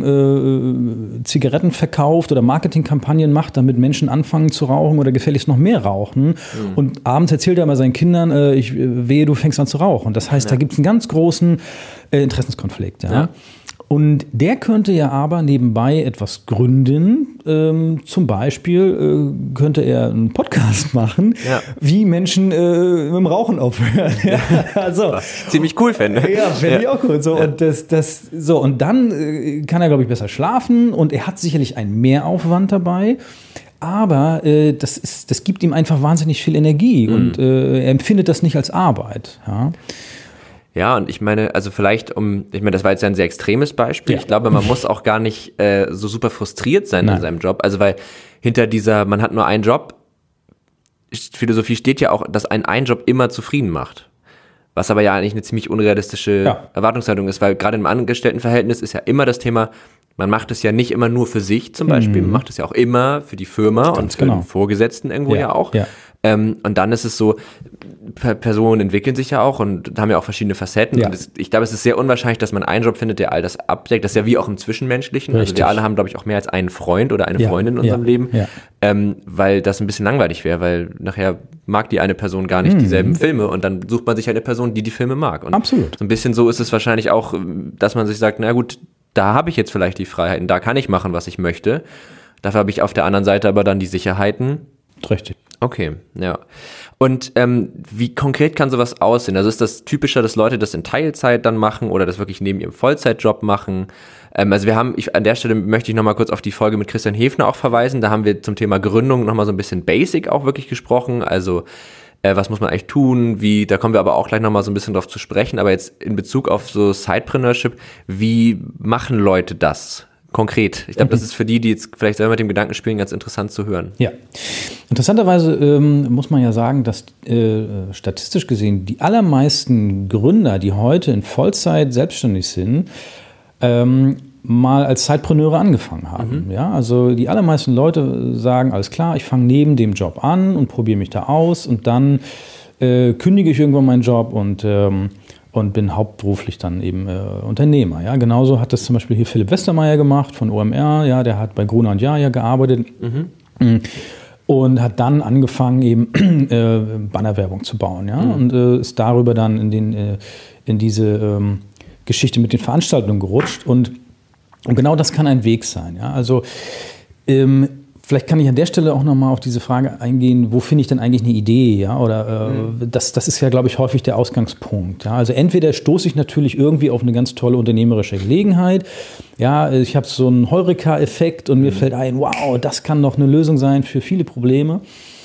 Ahnung, Zigaretten verkauft oder Marketingkampagnen macht, damit Menschen anfangen zu rauchen oder gefälligst noch mehr rauchen. Und abends erzählt er immer seinen Kindern, wehe, du fängst an zu rauchen. Das heißt, da gibt es einen ganz großen Interessenskonflikt. Ja? Und der könnte ja aber nebenbei etwas gründen. Zum Beispiel könnte er einen Podcast machen, wie Menschen mit dem Rauchen aufhören. Ja, also, was ich ziemlich cool fände. Ja, fände ich auch cool. So, und und dann kann er, glaube ich, besser schlafen und er hat sicherlich einen Mehraufwand dabei. Aber das gibt ihm einfach wahnsinnig viel Energie und er empfindet das nicht als Arbeit. Ja. Ja, und ich meine, also vielleicht das war jetzt ein sehr extremes Beispiel. Ja. Ich glaube, man muss auch gar nicht so super frustriert sein in seinem Job. Also weil hinter man hat nur einen Job, Philosophie steht ja auch, dass ein Job immer zufrieden macht. Was aber ja eigentlich eine ziemlich unrealistische Erwartungshaltung ist, weil gerade im Angestelltenverhältnis ist ja immer das Thema, man macht es ja nicht immer nur für sich zum Beispiel, man macht es ja auch immer für die Firma und für den Vorgesetzten irgendwo ja auch. Ja. Und dann ist es so, Personen entwickeln sich ja auch und haben ja auch verschiedene Facetten. Ja. Und ich glaube, es ist sehr unwahrscheinlich, dass man einen Job findet, der all das abdeckt. Das ist ja wie auch im Zwischenmenschlichen. Richtig. Also wir alle haben, glaube ich, auch mehr als einen Freund oder eine Freundin in unserem Leben, weil das ein bisschen langweilig wäre, weil nachher mag die eine Person gar nicht dieselben Filme und dann sucht man sich eine Person, die Filme mag. Und absolut. So ein bisschen so ist es wahrscheinlich auch, dass man sich sagt, na gut, da habe ich jetzt vielleicht die Freiheiten, da kann ich machen, was ich möchte. Dafür habe ich auf der anderen Seite aber dann die Sicherheiten. Richtig. Okay, ja. Und wie konkret kann sowas aussehen? Also ist das typischer, dass Leute das in Teilzeit dann machen oder das wirklich neben ihrem Vollzeitjob machen? Also an der Stelle möchte ich nochmal kurz auf die Folge mit Christian Häfner auch verweisen. Da haben wir zum Thema Gründung nochmal so ein bisschen Basic auch wirklich gesprochen. Also was muss man eigentlich tun? Da kommen wir aber auch gleich nochmal so ein bisschen drauf zu sprechen. Aber jetzt in Bezug auf so Sidepreneurship, wie machen Leute das? Konkret. Ich glaube, das ist für die jetzt vielleicht selber mit dem Gedanken spielen, ganz interessant zu hören. Ja. Interessanterweise muss man ja sagen, dass statistisch gesehen die allermeisten Gründer, die heute in Vollzeit selbstständig sind, mal als Zeitpreneure angefangen haben. Ja, also die allermeisten Leute sagen, alles klar, ich fange neben dem Job an und probiere mich da aus und dann kündige ich irgendwann meinen Job und bin hauptberuflich dann eben Unternehmer. Ja? Genauso hat das zum Beispiel hier Philipp Westermeier gemacht von OMR. Ja? Der hat bei Gruner und Jahr gearbeitet und hat dann angefangen, eben Bannerwerbung zu bauen. Ja? Und ist darüber dann in diese Geschichte mit den Veranstaltungen gerutscht und genau das kann ein Weg sein. Ja? Also vielleicht kann ich an der Stelle auch nochmal auf diese Frage eingehen, wo finde ich denn eigentlich eine Idee? Ja? Oder das ist ja, glaube ich, häufig der Ausgangspunkt. Ja? Also entweder stoße ich natürlich irgendwie auf eine ganz tolle unternehmerische Gelegenheit. Ja, ich habe so einen Heureka-Effekt und mir fällt ein, wow, das kann doch eine Lösung sein für viele Probleme.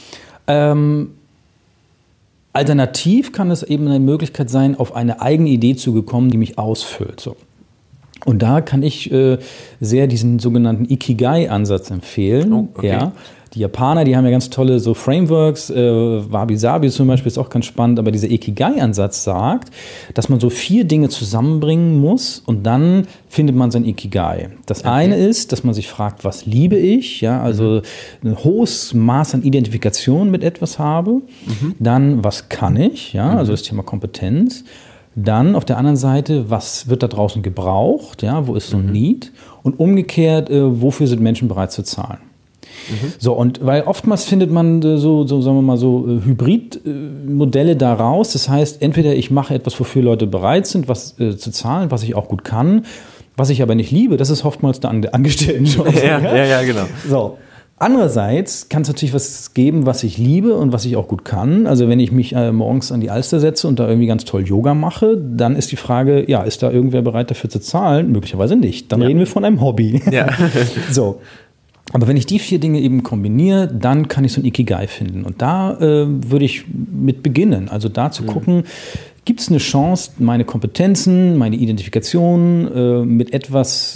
Alternativ kann es eben eine Möglichkeit sein, auf eine eigene Idee zu gekommen, die mich ausfüllt. So. Und da kann ich sehr diesen sogenannten Ikigai-Ansatz empfehlen. Oh, okay. Ja, die Japaner, die haben ja ganz tolle so Frameworks. Wabi-Sabi zum Beispiel ist auch ganz spannend. Aber dieser Ikigai-Ansatz sagt, dass man so 4 Dinge zusammenbringen muss und dann findet man sein Ikigai. Das eine ist, dass man sich fragt, was liebe ich? Ja, also ein hohes Maß an Identifikation mit etwas habe. Dann, was kann ich? Ja, also das Thema Kompetenz. Dann auf der anderen Seite, was wird da draußen gebraucht? Ja, wo ist so ein Need? Und umgekehrt, wofür sind Menschen bereit zu zahlen? So, und weil oftmals findet man so sagen wir mal so Hybridmodelle daraus. Das heißt, entweder ich mache etwas, wofür Leute bereit sind, was zu zahlen, was ich auch gut kann, was ich aber nicht liebe. Das ist oftmals der Angestelltenjob. Ja, genau. So. Andererseits kann es natürlich was geben, was ich liebe und was ich auch gut kann. Also wenn ich mich morgens an die Alster setze und da irgendwie ganz toll Yoga mache, dann ist die Frage, ja, ist da irgendwer bereit dafür zu zahlen? Möglicherweise nicht. Dann reden wir von einem Hobby. Ja. So. Aber wenn ich die 4 Dinge eben kombiniere, dann kann ich so ein Ikigai finden. Und da würde ich mit beginnen. Also da zu gucken, gibt es eine Chance, meine Kompetenzen, meine Identifikation mit etwas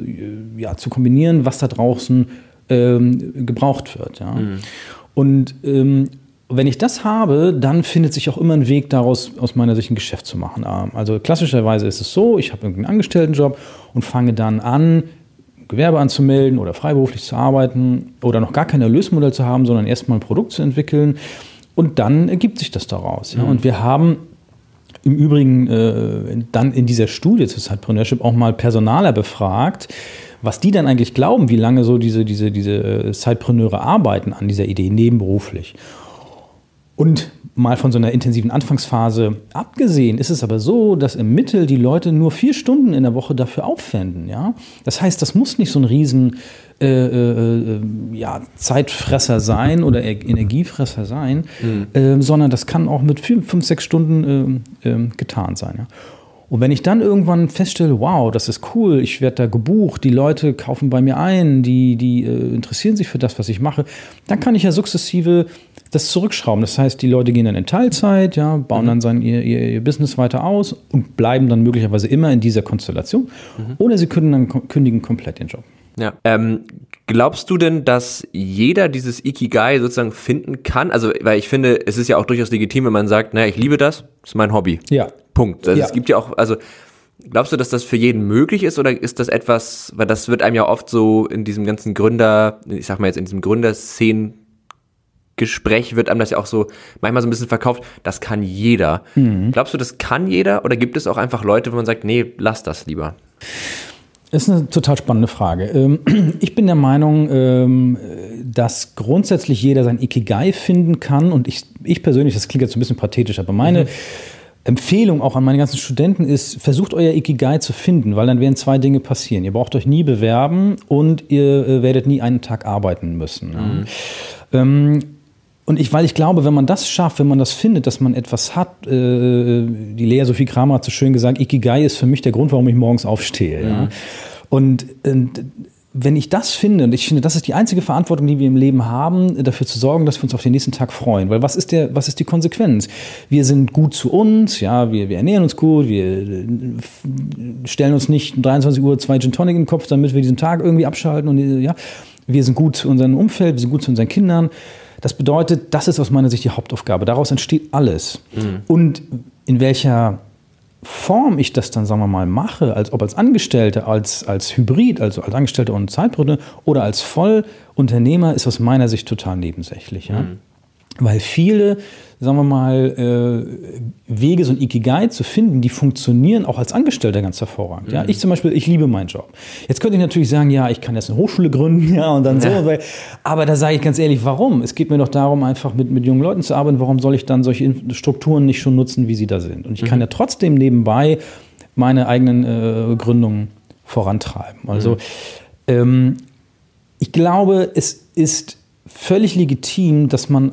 zu kombinieren, was da draußen gebraucht wird. Ja. Und wenn ich das habe, dann findet sich auch immer ein Weg daraus, aus meiner Sicht ein Geschäft zu machen. Also klassischerweise ist es so, ich habe irgendeinen Angestelltenjob und fange dann an, Gewerbe anzumelden oder freiberuflich zu arbeiten oder noch gar kein Erlösmodell zu haben, sondern erstmal ein Produkt zu entwickeln und dann ergibt sich das daraus. Ja. Und wir haben im Übrigen dann in dieser Studie zu Sidepreneurship auch mal Personaler befragt, was die dann eigentlich glauben, wie lange so diese Sidepreneure arbeiten an dieser Idee nebenberuflich. Und mal von so einer intensiven Anfangsphase abgesehen, ist es aber so, dass im Mittel die Leute nur 4 Stunden in der Woche dafür aufwenden. Ja? Das heißt, das muss nicht so ein riesen Zeitfresser sein oder Energiefresser sein, sondern das kann auch mit 5, 6 Stunden getan sein. Ja? Und wenn ich dann irgendwann feststelle, wow, das ist cool, ich werde da gebucht, die Leute kaufen bei mir ein, die interessieren sich für das, was ich mache, dann kann ich ja sukzessive das zurückschrauben. Das heißt, die Leute gehen dann in Teilzeit, ja, bauen dann ihr Business weiter aus und bleiben dann möglicherweise immer in dieser Konstellation. Oder sie kündigen komplett den Job. Ja. Glaubst du denn, dass jeder dieses Ikigai sozusagen finden kann? Also, weil ich finde, es ist ja auch durchaus legitim, wenn man sagt, naja, ich liebe das ist mein Hobby. Ja. Punkt. Also es gibt ja auch, also glaubst du, dass das für jeden möglich ist oder ist das etwas, weil das wird einem ja oft so in diesem ganzen ich sag mal jetzt in diesem Gründerszenen-Gespräch wird einem das ja auch so manchmal so ein bisschen verkauft, das kann jeder. Glaubst du, das kann jeder oder gibt es auch einfach Leute, wo man sagt, nee, lass das lieber? Das ist eine total spannende Frage. Ich bin der Meinung, dass grundsätzlich jeder sein Ikigai finden kann und ich persönlich, das klingt jetzt so ein bisschen pathetisch, aber meine Empfehlung auch an meine ganzen Studenten ist, versucht euer Ikigai zu finden, weil dann werden 2 Dinge passieren. Ihr braucht euch nie bewerben und ihr werdet nie einen Tag arbeiten müssen. Weil ich glaube, wenn man das schafft, wenn man das findet, dass man etwas hat, die Lea Sophie Kramer hat so schön gesagt, Ikigai ist für mich der Grund, warum ich morgens aufstehe. Ja? Und wenn ich das finde, und ich finde, das ist die einzige Verantwortung, die wir im Leben haben, dafür zu sorgen, dass wir uns auf den nächsten Tag freuen. Weil was ist die Konsequenz? Wir sind gut zu uns, ja, wir ernähren uns gut, wir stellen uns nicht um 23 Uhr 2 Gin Tonic in den Kopf, damit wir diesen Tag irgendwie abschalten. Und ja, wir sind gut zu unserem Umfeld, wir sind gut zu unseren Kindern. Das bedeutet, das ist aus meiner Sicht die Hauptaufgabe. Daraus entsteht alles. Und in welcher Form ich das dann, sagen wir mal, mache, als Angestellter, als Hybrid, also als Angestellter und Zeitpreneur oder als Vollunternehmer, ist aus meiner Sicht total nebensächlich. Ja? Weil viele, sagen wir mal, Wege, so ein Ikigai zu finden, die funktionieren auch als Angestellter ganz hervorragend. Ja? Ich zum Beispiel, ich liebe meinen Job. Jetzt könnte ich natürlich sagen, ja, ich kann jetzt eine Hochschule gründen, ja, und dann so. Aber da sage ich ganz ehrlich, warum? Es geht mir doch darum, einfach mit jungen Leuten zu arbeiten. Warum soll ich dann solche Strukturen nicht schon nutzen, wie sie da sind? Und ich kann ja trotzdem nebenbei meine eigenen Gründungen vorantreiben. Also ich glaube, es ist völlig legitim, dass man,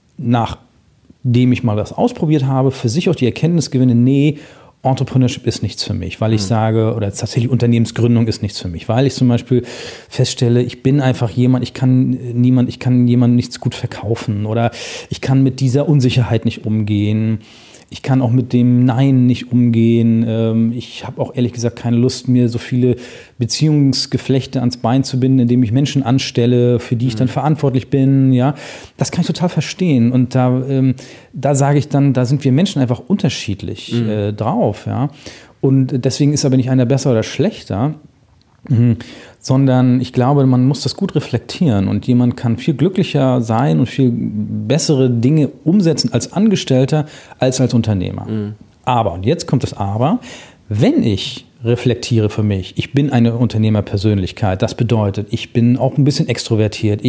nachdem ich mal das ausprobiert habe, für sich auch die Erkenntnis gewinne, nee, Entrepreneurship ist nichts für mich, weil ich sage, oder tatsächlich Unternehmensgründung ist nichts für mich, weil ich zum Beispiel feststelle, ich bin einfach jemand, ich kann jemandem nichts gut verkaufen oder ich kann mit dieser Unsicherheit nicht umgehen. Ich kann auch mit dem Nein nicht umgehen. Ich habe auch ehrlich gesagt keine Lust, mir so viele Beziehungsgeflechte ans Bein zu binden, indem ich Menschen anstelle, für die ich dann verantwortlich bin. Ja, das kann ich total verstehen. Und da sage ich dann, da sind wir Menschen einfach unterschiedlich drauf. Ja, und deswegen ist aber nicht einer besser oder schlechter. Sondern ich glaube, man muss das gut reflektieren und jemand kann viel glücklicher sein und viel bessere Dinge umsetzen als Angestellter als Unternehmer. Aber, und jetzt kommt das Aber, wenn ich reflektiere für mich, ich bin eine Unternehmerpersönlichkeit, das bedeutet, ich bin auch ein bisschen extrovertiert,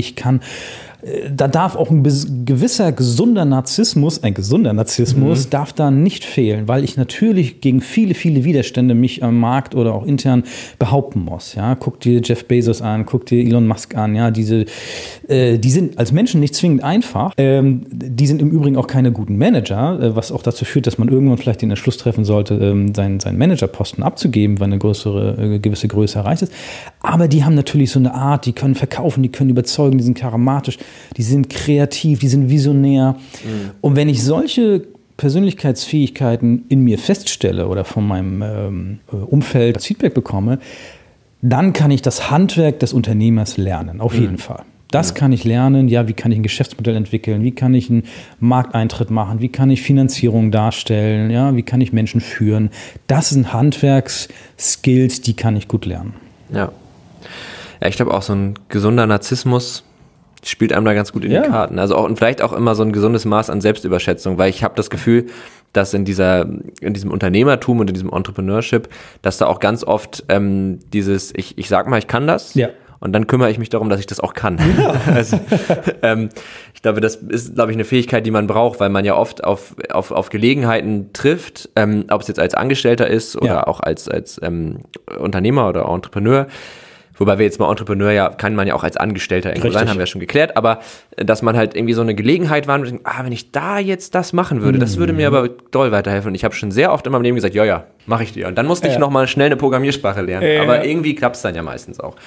da darf auch ein gewisser gesunder Narzissmus darf da nicht fehlen, weil ich natürlich gegen viele, viele Widerstände mich am Markt oder auch intern behaupten muss. Ja, guck dir Jeff Bezos an, guck dir Elon Musk an, ja, die sind als Menschen nicht zwingend einfach. Die sind im Übrigen auch keine guten Manager, was auch dazu führt, dass man irgendwann vielleicht den Entschluss treffen sollte, seinen Managerposten abzugeben, wenn eine gewisse Größe erreicht ist. Aber die haben natürlich so eine Art, die können verkaufen, die können überzeugen, die sind charismatisch, die sind kreativ, die sind visionär. Und wenn ich solche Persönlichkeitsfähigkeiten in mir feststelle oder von meinem Umfeld das Feedback bekomme, dann kann ich das Handwerk des Unternehmers lernen, auf jeden Fall. Das kann ich lernen, ja, wie kann ich ein Geschäftsmodell entwickeln, wie kann ich einen Markteintritt machen, wie kann ich Finanzierung darstellen, ja, wie kann ich Menschen führen. Das sind Handwerksskills, die kann ich gut lernen. Ja, ich glaube auch so ein gesunder Narzissmus spielt einem da ganz gut in die Karten. Also auch, und vielleicht auch immer so ein gesundes Maß an Selbstüberschätzung, weil ich habe das Gefühl, dass in diesem Unternehmertum und in diesem Entrepreneurship, dass da auch ganz oft dieses, ich sag mal, ich kann das. Ja. Und dann kümmere ich mich darum, dass ich das auch kann. Ja. Also, ich glaube, das ist, eine Fähigkeit, die man braucht, weil man ja oft auf Gelegenheiten trifft, ob es jetzt als Angestellter ist oder auch als Unternehmer oder Entrepreneur. Wobei wir jetzt mal Entrepreneur kann man ja auch als Angestellter irgendwo sein, haben wir ja schon geklärt, aber dass man halt irgendwie so eine Gelegenheit war und denkt, wenn ich da jetzt das machen würde, das würde mir aber doll weiterhelfen. Und ich habe schon sehr oft in meinem Leben gesagt, ja, mache ich dir. Und dann musste ich nochmal schnell eine Programmiersprache lernen. Aber irgendwie klappt es dann ja meistens auch.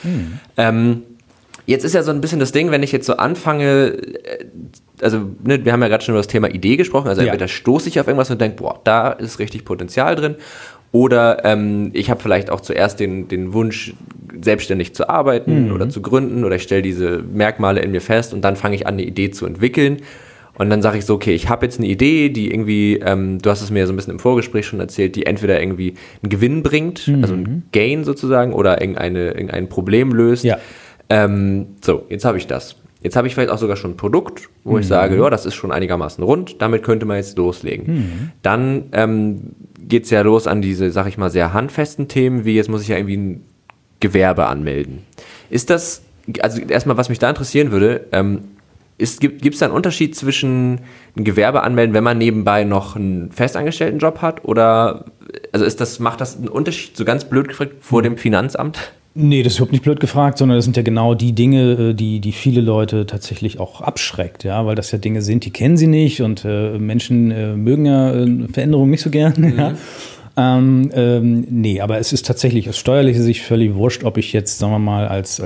Jetzt ist ja so ein bisschen das Ding, wenn ich jetzt so anfange, also wir haben ja gerade schon über das Thema Idee gesprochen, also entweder stoße ich auf irgendwas und denke, da ist richtig Potenzial drin. Oder ich habe vielleicht auch zuerst den Wunsch, selbstständig zu arbeiten oder zu gründen, oder ich stelle diese Merkmale in mir fest und dann fange ich an, eine Idee zu entwickeln. Und dann sage ich so, okay, ich habe jetzt eine Idee, die irgendwie, du hast es mir so ein bisschen im Vorgespräch schon erzählt, die entweder irgendwie einen Gewinn bringt, also einen Gain sozusagen, oder irgendein Problem löst. Ja. So, jetzt habe ich das. Jetzt habe ich vielleicht auch sogar schon ein Produkt, wo ich sage, das ist schon einigermaßen rund, damit könnte man jetzt loslegen. Dann geht es ja los an diese, sag ich mal, sehr handfesten Themen, wie jetzt muss ich ja irgendwie ein Gewerbe anmelden. Ist das, also erstmal, was mich da interessieren würde, gibt es da einen Unterschied zwischen ein Gewerbe anmelden, wenn man nebenbei noch einen festangestellten Job hat, oder also macht das einen Unterschied, so ganz blöd gefragt, vor dem Finanzamt? Nee, das ist überhaupt nicht blöd gefragt, sondern das sind ja genau die Dinge, die viele Leute tatsächlich auch abschreckt, ja, weil das ja Dinge sind, die kennen sie nicht und Menschen mögen ja Veränderungen nicht so gern. Ja. Nee, aber es ist tatsächlich aus steuerlicher Sicht völlig wurscht, ob ich jetzt, sagen wir mal, als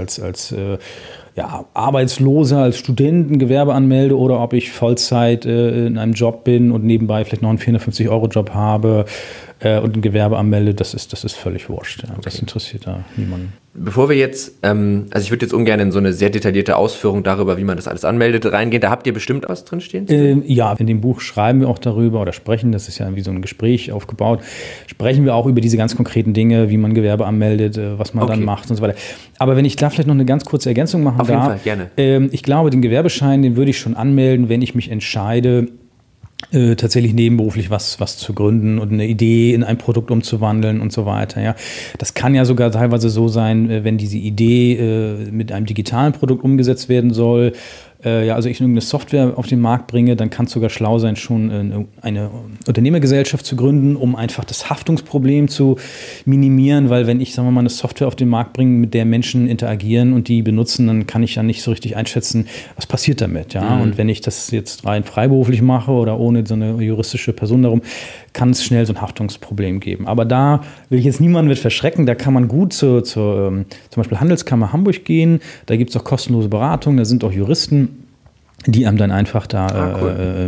Arbeitsloser, als Student ein Gewerbe anmelde oder ob ich Vollzeit in einem Job bin und nebenbei vielleicht noch einen 450-Euro-Job habe und ein Gewerbe anmelde, das ist völlig wurscht. Ja. Okay. Das interessiert da niemanden. Bevor wir jetzt, also ich würde jetzt ungern in so eine sehr detaillierte Ausführung darüber, wie man das alles anmeldet, reingehen. Da habt ihr bestimmt was drinstehen? Ja, in dem Buch schreiben wir auch darüber oder sprechen, das ist ja wie so ein Gespräch aufgebaut, sprechen wir auch über diese ganz konkreten Dinge, wie man Gewerbe anmeldet, was man dann macht und so weiter. Aber wenn ich da vielleicht noch eine ganz kurze Ergänzung machen darf. Auf jeden Fall, gerne. Ich glaube, den Gewerbeschein, den würde ich schon anmelden, wenn ich mich entscheide, tatsächlich nebenberuflich was zu gründen und eine Idee in ein Produkt umzuwandeln und so weiter. Ja, das kann ja sogar teilweise so sein, wenn diese Idee mit einem digitalen Produkt umgesetzt werden soll, also ich irgendeine Software auf den Markt bringe, dann kann es sogar schlau sein, schon eine Unternehmergesellschaft zu gründen, um einfach das Haftungsproblem zu minimieren, weil wenn ich, sagen wir mal, eine Software auf den Markt bringe, mit der Menschen interagieren und die benutzen, dann kann ich ja nicht so richtig einschätzen, was passiert damit. Ja? Und wenn ich das jetzt rein freiberuflich mache oder ohne so eine juristische Person darum, kann es schnell so ein Haftungsproblem geben. Aber da will ich jetzt niemanden mit verschrecken, da kann man gut zur zum Beispiel Handelskammer Hamburg gehen, da gibt es auch kostenlose Beratung, da sind auch Juristen, die einem dann einfach da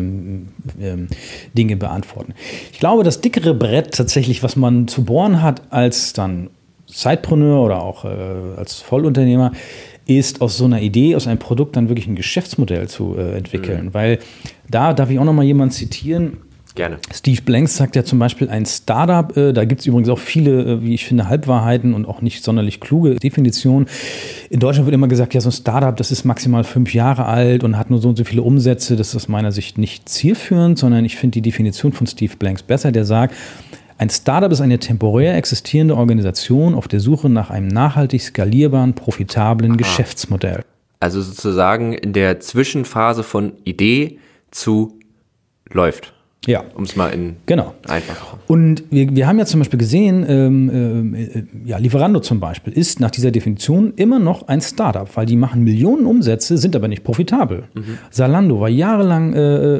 Dinge beantworten. Ich glaube, das dickere Brett tatsächlich, was man zu bohren hat als dann Sidepreneur oder auch als Vollunternehmer, ist aus so einer Idee, aus einem Produkt dann wirklich ein Geschäftsmodell zu entwickeln. Weil da darf ich auch noch mal jemanden zitieren. Gerne. Steve Blanks sagt ja zum Beispiel, ein Startup, da gibt es übrigens auch viele, wie ich finde, Halbwahrheiten und auch nicht sonderlich kluge Definitionen. In Deutschland wird immer gesagt, ja, so ein Startup, das ist maximal 5 Jahre alt und hat nur so und so viele Umsätze. Das ist aus meiner Sicht nicht zielführend, sondern ich finde die Definition von Steve Blanks besser. Der sagt, ein Startup ist eine temporär existierende Organisation auf der Suche nach einem nachhaltig skalierbaren, profitablen Geschäftsmodell. Also sozusagen in der Zwischenphase von Idee zu läuft. Ja. Um es mal in einfach. Und wir haben ja zum Beispiel gesehen, Lieferando zum Beispiel ist nach dieser Definition immer noch ein Startup, weil die machen Millionen Umsätze, sind aber nicht profitabel. Zalando war jahrelang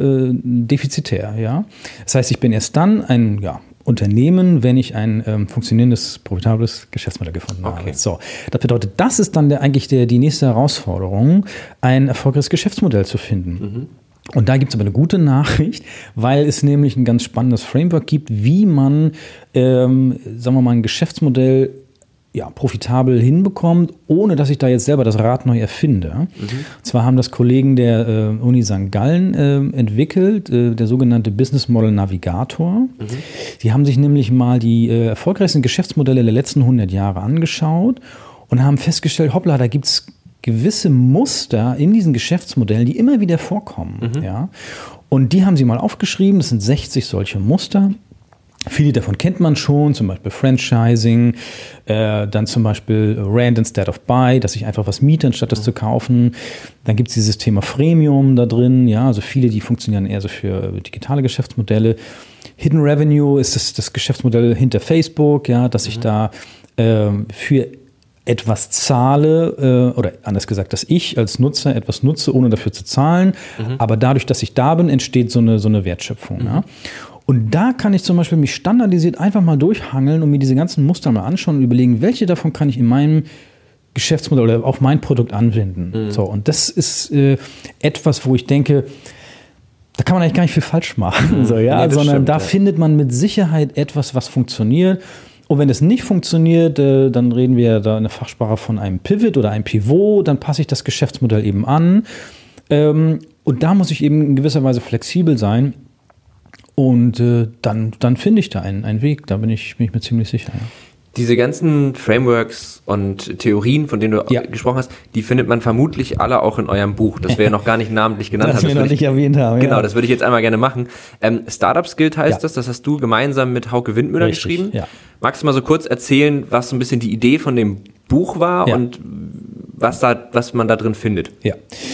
defizitär. Ja? Das heißt, ich bin erst dann ein Unternehmen, wenn ich ein funktionierendes, profitables Geschäftsmodell gefunden habe. So, das bedeutet, das ist dann eigentlich die nächste Herausforderung, ein erfolgreiches Geschäftsmodell zu finden. Und da gibt es aber eine gute Nachricht, weil es nämlich ein ganz spannendes Framework gibt, wie man, sagen wir mal, ein Geschäftsmodell profitabel hinbekommt, ohne dass ich da jetzt selber das Rad neu erfinde. Und zwar haben das Kollegen der Uni St. Gallen entwickelt, der sogenannte Business Model Navigator. Die haben sich nämlich mal die erfolgreichsten Geschäftsmodelle der letzten 100 Jahre angeschaut und haben festgestellt, hoppla, da gibt es gewisse Muster in diesen Geschäftsmodellen, die immer wieder vorkommen. Ja? Und die haben sie mal aufgeschrieben, das sind 60 solche Muster. Viele davon kennt man schon, zum Beispiel Franchising, dann zum Beispiel Rent instead of Buy, dass ich einfach was miete, anstatt das zu kaufen. Dann gibt es dieses Thema Freemium da drin, ja, also viele, die funktionieren eher so für digitale Geschäftsmodelle. Hidden Revenue ist das Geschäftsmodell hinter Facebook, ja, dass ich da für etwas zahle, oder anders gesagt, dass ich als Nutzer etwas nutze, ohne dafür zu zahlen. Aber dadurch, dass ich da bin, entsteht so eine Wertschöpfung. Ja? Und da kann ich zum Beispiel mich standardisiert einfach mal durchhangeln und mir diese ganzen Muster mal anschauen und überlegen, welche davon kann ich in meinem Geschäftsmodell oder auf mein Produkt anwenden. So, und das ist etwas, wo ich denke, da kann man eigentlich gar nicht viel falsch machen, sondern stimmt, da findet man mit Sicherheit etwas, was funktioniert. Und wenn es nicht funktioniert, dann reden wir da in der Fachsprache von einem Pivot oder einem Pivot, dann passe ich das Geschäftsmodell eben an. Und da muss ich eben in gewisser Weise flexibel sein. Und dann finde ich da einen Weg, da bin ich mir ziemlich sicher. Ja. Diese ganzen Frameworks und Theorien, von denen du gesprochen hast, die findet man vermutlich alle auch in eurem Buch, das wir ja noch gar nicht namentlich genannt haben. Das wir noch nicht erwähnt haben. Genau, das würde ich jetzt einmal gerne machen. Startup Guild heißt das hast du gemeinsam mit Hauke Windmüller geschrieben. Ja. Magst du mal so kurz erzählen, was so ein bisschen die Idee von dem Buch war und was man da drin findet? Ja.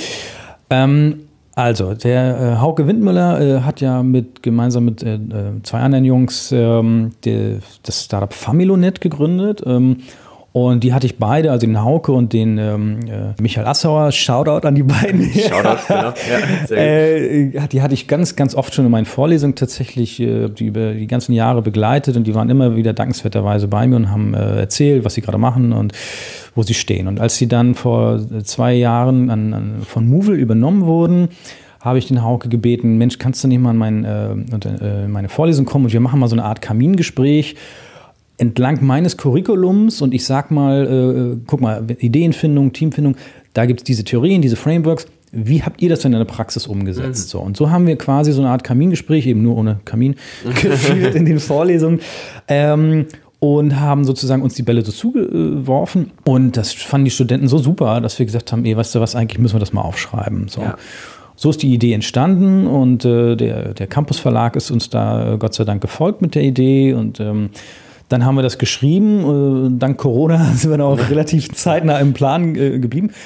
Also, der Hauke Windmüller hat ja gemeinsam mit 2 anderen Jungs das Startup Familonet gegründet. Und die hatte ich beide, also den Hauke und den Michael Assauer, Shoutout an die beiden. Shoutout, genau. Ja, sehr gut. Die hatte ich ganz, ganz oft schon in meinen Vorlesungen tatsächlich die über die ganzen Jahre begleitet und die waren immer wieder dankenswerterweise bei mir und haben erzählt, was sie gerade machen und wo sie stehen. Und als sie dann vor 2 Jahren von Movil übernommen wurden, habe ich den Hauke gebeten, Mensch, kannst du nicht mal in meine Vorlesung kommen und wir machen mal so eine Art Kamingespräch entlang meines Curriculums und ich sag mal, guck mal, Ideenfindung, Teamfindung, da gibt es diese Theorien, diese Frameworks. Wie habt ihr das denn in der Praxis umgesetzt? So, und so haben wir quasi so eine Art Kamingespräch, eben nur ohne Kamin, geführt in den Vorlesungen. Und haben sozusagen uns die Bälle so zugeworfen. Und das fanden die Studenten so super, dass wir gesagt haben, weißt du was, eigentlich müssen wir das mal aufschreiben. So. Ja. So ist die Idee entstanden und der Campus Verlag ist uns da Gott sei Dank gefolgt mit der Idee und dann haben wir das geschrieben. Dank Corona sind wir noch relativ zeitnah im Plan geblieben.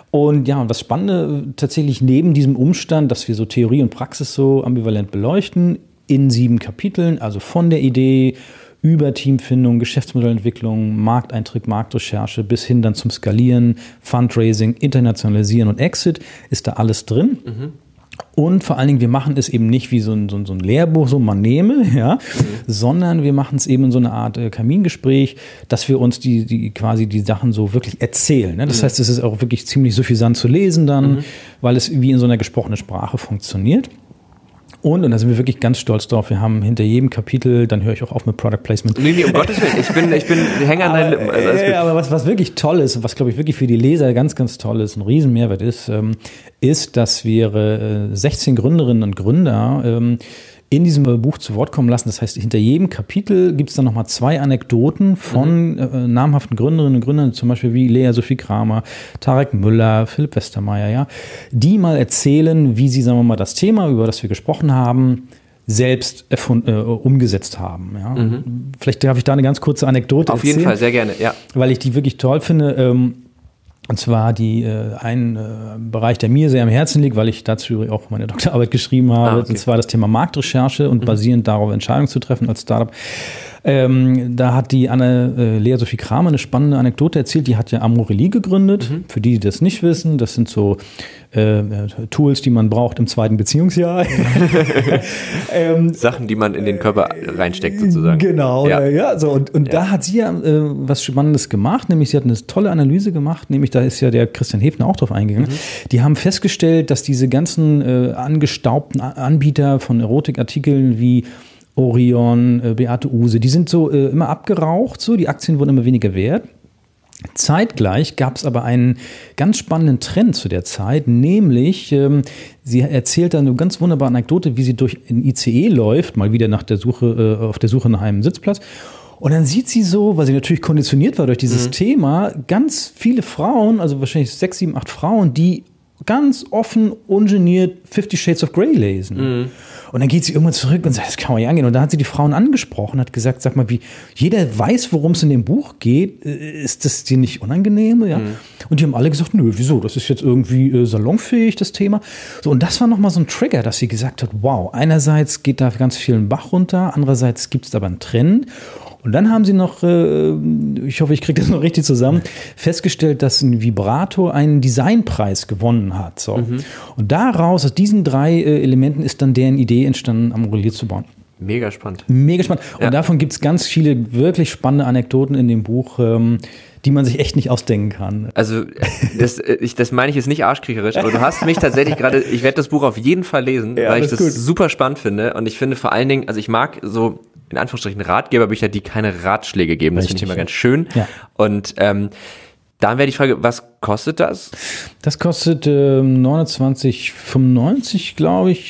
Und ja, und das Spannende tatsächlich neben diesem Umstand, dass wir so Theorie und Praxis so ambivalent beleuchten, in 7 Kapiteln, also von der Idee über Teamfindung, Geschäftsmodellentwicklung, Markteintritt, Marktrecherche bis hin dann zum Skalieren, Fundraising, Internationalisieren und Exit, ist da alles drin. Und vor allen Dingen, wir machen es eben nicht wie so ein Lehrbuch, so man nehme, ja, sondern wir machen es eben in so eine Art Kamingespräch, dass wir uns quasi die Sachen so wirklich erzählen. Ne? Das heißt, es ist auch wirklich ziemlich suffisant zu lesen dann, weil es wie in so einer gesprochenen Sprache funktioniert. Und da sind wir wirklich ganz stolz drauf. Wir haben hinter jedem Kapitel, dann höre ich auch auf mit Product Placement. Nee, um Gottes Willen. Ich bin hänge an deinen Lippen. Also aber was wirklich toll ist, was glaube ich wirklich für die Leser ganz, ganz toll ist, ein Riesenmehrwert ist, dass wir 16 Gründerinnen und Gründer in diesem Buch zu Wort kommen lassen. Das heißt, hinter jedem Kapitel gibt es dann nochmal 2 Anekdoten von namhaften Gründerinnen und Gründern, zum Beispiel wie Lea Sophie Kramer, Tarek Müller, Philipp Westermeier, ja, die mal erzählen, wie sie, sagen wir mal, das Thema, über das wir gesprochen haben, selbst umgesetzt haben. Ja. Vielleicht darf ich da eine ganz kurze Anekdote erzählen. Auf jeden Fall, sehr gerne, ja. Weil ich die wirklich toll finde. Und zwar ein Bereich, der mir sehr am Herzen liegt, weil ich dazu auch meine Doktorarbeit geschrieben habe, und zwar das Thema Marktrecherche und basierend darauf Entscheidungen zu treffen als Startup. Da hat die Lea Sophie Kramer eine spannende Anekdote erzählt. Die hat ja Amorelie gegründet. Für die das nicht wissen, das sind so Tools, die man braucht im 2. Beziehungsjahr. Sachen, die man in den Körper reinsteckt sozusagen. Genau, ja. So, und da hat sie ja was Spannendes gemacht, nämlich sie hat eine tolle Analyse gemacht, nämlich da ist ja der Christian Hefner auch drauf eingegangen. Die haben festgestellt, dass diese ganzen angestaubten Anbieter von Erotikartikeln wie Orion, Beate Uhse, die sind so immer abgeraucht, so, die Aktien wurden immer weniger wert. Zeitgleich gab es aber einen ganz spannenden Trend zu der Zeit, nämlich sie erzählt dann eine ganz wunderbare Anekdote, wie sie durch ein ICE läuft, mal wieder auf der Suche nach einem Sitzplatz. Und dann sieht sie so, weil sie natürlich konditioniert war durch dieses Thema, ganz viele Frauen, also wahrscheinlich 6, 7, 8 Frauen, die ganz offen, ungeniert 50 Shades of Grey lesen. Und dann geht sie irgendwann zurück und sagt, das kann man ja angehen. Und da hat sie die Frauen angesprochen, hat gesagt, sag mal, wie jeder weiß, worum es in dem Buch geht, ist das dir nicht unangenehm? Ja? Und die haben alle gesagt, nö, wieso? Das ist jetzt irgendwie salonfähig, das Thema. So, und das war nochmal so ein Trigger, dass sie gesagt hat, wow, einerseits geht da ganz viel ein Bach runter, andererseits gibt es aber einen Trend. Und dann haben sie noch, ich hoffe, ich kriege das noch richtig zusammen, festgestellt, dass ein Vibrator einen Designpreis gewonnen hat. So. Und daraus, aus diesen 3 Elementen, ist dann deren Idee entstanden, Amorelie zu bauen. Mega spannend. Mega spannend. Und davon gibt es ganz viele wirklich spannende Anekdoten in dem Buch, die man sich echt nicht ausdenken kann. Also das meine ich jetzt nicht arschkriecherisch, aber du hast mich tatsächlich gerade, ich werde das Buch auf jeden Fall lesen, weil ich das super spannend finde. Und ich finde vor allen Dingen, also ich mag so in Anführungsstrichen Ratgeberbücher, die keine Ratschläge geben. Das finde ich immer ganz schön. Ja. Und dann wäre die Frage, was kostet das? Das kostet 29,95, glaube ich.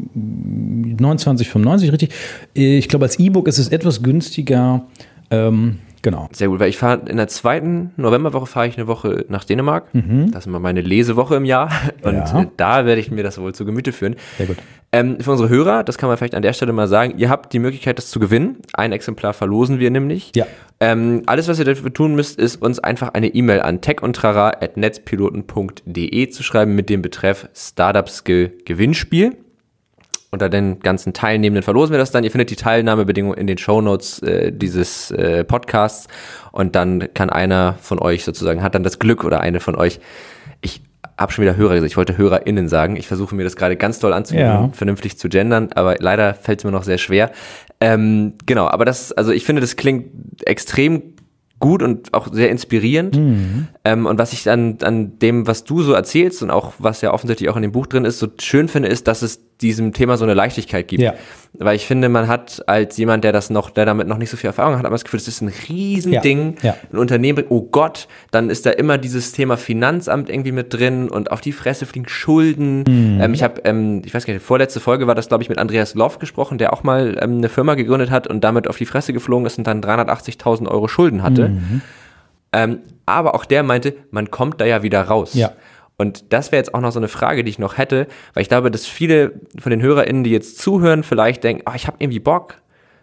29,95, richtig. Ich glaube, als E-Book ist es etwas günstiger. Genau. Sehr gut, weil ich fahre in der 2. Novemberwoche fahre ich eine Woche nach Dänemark. Das ist immer meine Lesewoche im Jahr. Und da werde ich mir das wohl zu Gemüte führen. Sehr gut. Für unsere Hörer, das kann man vielleicht an der Stelle mal sagen, ihr habt die Möglichkeit, das zu gewinnen. Ein Exemplar verlosen wir nämlich. Ja. Alles, was ihr dafür tun müsst, ist uns einfach eine E-Mail an techundtrara@netzpiloten.de zu schreiben mit dem Betreff Startup Skill Gewinnspiel. Unter den ganzen Teilnehmenden verlosen wir das dann. Ihr findet die Teilnahmebedingungen in den Shownotes dieses Podcasts und dann kann einer von euch sozusagen, hat dann das Glück oder eine von euch, ich habe schon wieder Hörer gesagt, ich wollte HörerInnen sagen, ich versuche mir das gerade ganz doll anzugewöhnen, vernünftig zu gendern, aber leider fällt es mir noch sehr schwer. Genau, aber also ich finde, das klingt extrem gut und auch sehr inspirierend. Und was ich an dem, was du so erzählst und auch, was ja offensichtlich auch in dem Buch drin ist, so schön finde, ist, dass es diesem Thema so eine Leichtigkeit gibt. Ja. Weil ich finde, man hat als jemand, der damit noch nicht so viel Erfahrung hat, aber das Gefühl, das ist ein Riesending, ein Unternehmen, oh Gott, dann ist da immer dieses Thema Finanzamt irgendwie mit drin und auf die Fresse fliegen Schulden. Ich habe, ich weiß gar nicht, vorletzte Folge war das, glaube ich, mit Andreas Loff gesprochen, der auch mal eine Firma gegründet hat und damit auf die Fresse geflogen ist und dann 380.000 Euro Schulden hatte. Aber auch der meinte, man kommt da ja wieder raus. Ja. Und das wäre jetzt auch noch so eine Frage, die ich noch hätte, weil ich glaube, dass viele von den HörerInnen, die jetzt zuhören, vielleicht denken, ich habe irgendwie Bock,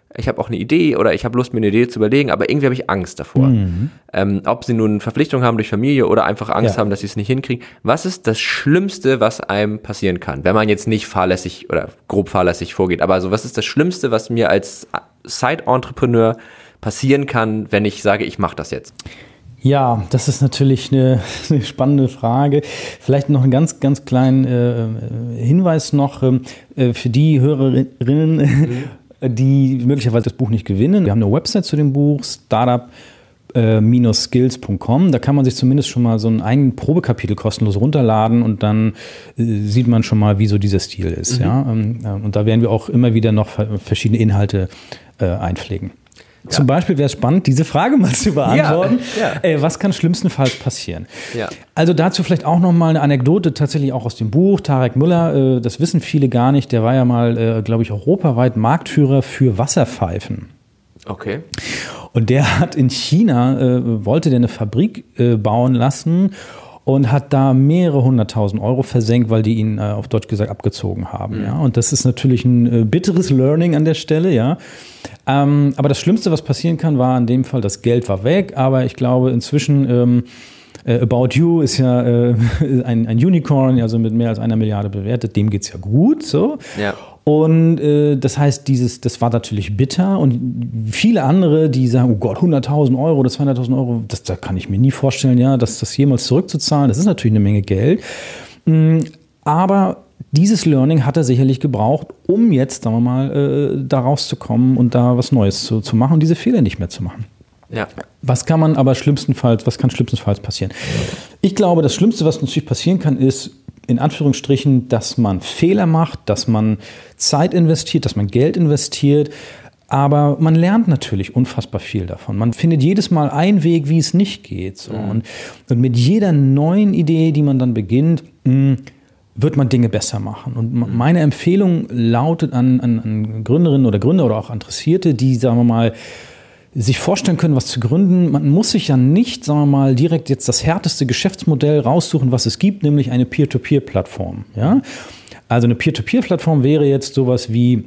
ich habe auch eine Idee oder ich habe Lust, mir eine Idee zu überlegen, aber irgendwie habe ich Angst davor. Ob sie nun Verpflichtungen haben durch Familie oder einfach Angst haben, dass sie es nicht hinkriegen. Was ist das Schlimmste, was einem passieren kann, wenn man jetzt nicht fahrlässig oder grob fahrlässig vorgeht? Aber also, was ist das Schlimmste, was mir als Side-Entrepreneur passieren kann, wenn ich sage, ich mache das jetzt? Ja, das ist natürlich eine spannende Frage. Vielleicht noch einen ganz, ganz kleinen Hinweis noch für die Hörerinnen, die möglicherweise das Buch nicht gewinnen. Wir haben eine Website zu dem Buch, startup-skills.com. Da kann man sich zumindest schon mal so ein Probekapitel kostenlos runterladen und dann sieht man schon mal, wie so dieser Stil ist. Ja? Und da werden wir auch immer wieder noch verschiedene Inhalte einpflegen. Ja. Zum Beispiel wäre es spannend, diese Frage mal zu beantworten. Ja. Was kann schlimmstenfalls passieren? Ja. Also dazu vielleicht auch noch mal eine Anekdote, tatsächlich auch aus dem Buch. Tarek Müller, das wissen viele gar nicht, der war ja mal, glaube ich, europaweit Marktführer für Wasserpfeifen. Okay. Und der hat in China, wollte der eine Fabrik bauen lassen und hat da mehrere 100.000 Euro versenkt, weil die ihn auf Deutsch gesagt abgezogen haben. Ja? Und das ist natürlich ein bitteres Learning an der Stelle. Ja? Aber das Schlimmste, was passieren kann, war in dem Fall, das Geld war weg. Aber ich glaube, inzwischen About You ist ja ein Unicorn, also mit mehr als 1 Milliarde bewertet. Dem geht's ja gut. So. Ja. Und das heißt, das war natürlich bitter und viele andere, die sagen, oh Gott, 100.000 Euro oder 200.000 Euro, da kann ich mir nie vorstellen, ja, das jemals zurückzuzahlen. Das ist natürlich eine Menge Geld. Aber dieses Learning hat er sicherlich gebraucht, um jetzt, sagen wir mal, da rauszukommen und da was Neues zu machen und diese Fehler nicht mehr zu machen. Ja. Was kann schlimmstenfalls passieren? Ich glaube, das Schlimmste, was natürlich passieren kann, ist, in Anführungsstrichen, dass man Fehler macht, dass man Zeit investiert, dass man Geld investiert, aber man lernt natürlich unfassbar viel davon. Man findet jedes Mal einen Weg, wie es nicht geht. So. Und mit jeder neuen Idee, die man dann beginnt, wird man Dinge besser machen. Und meine Empfehlung lautet an Gründerinnen oder Gründer oder auch Interessierte, die, sagen wir mal, sich vorstellen können, was zu gründen. Man muss sich ja nicht, sagen wir mal, direkt jetzt das härteste Geschäftsmodell raussuchen, was es gibt, nämlich eine Peer-to-Peer-Plattform. Ja? Also eine Peer-to-Peer-Plattform wäre jetzt sowas wie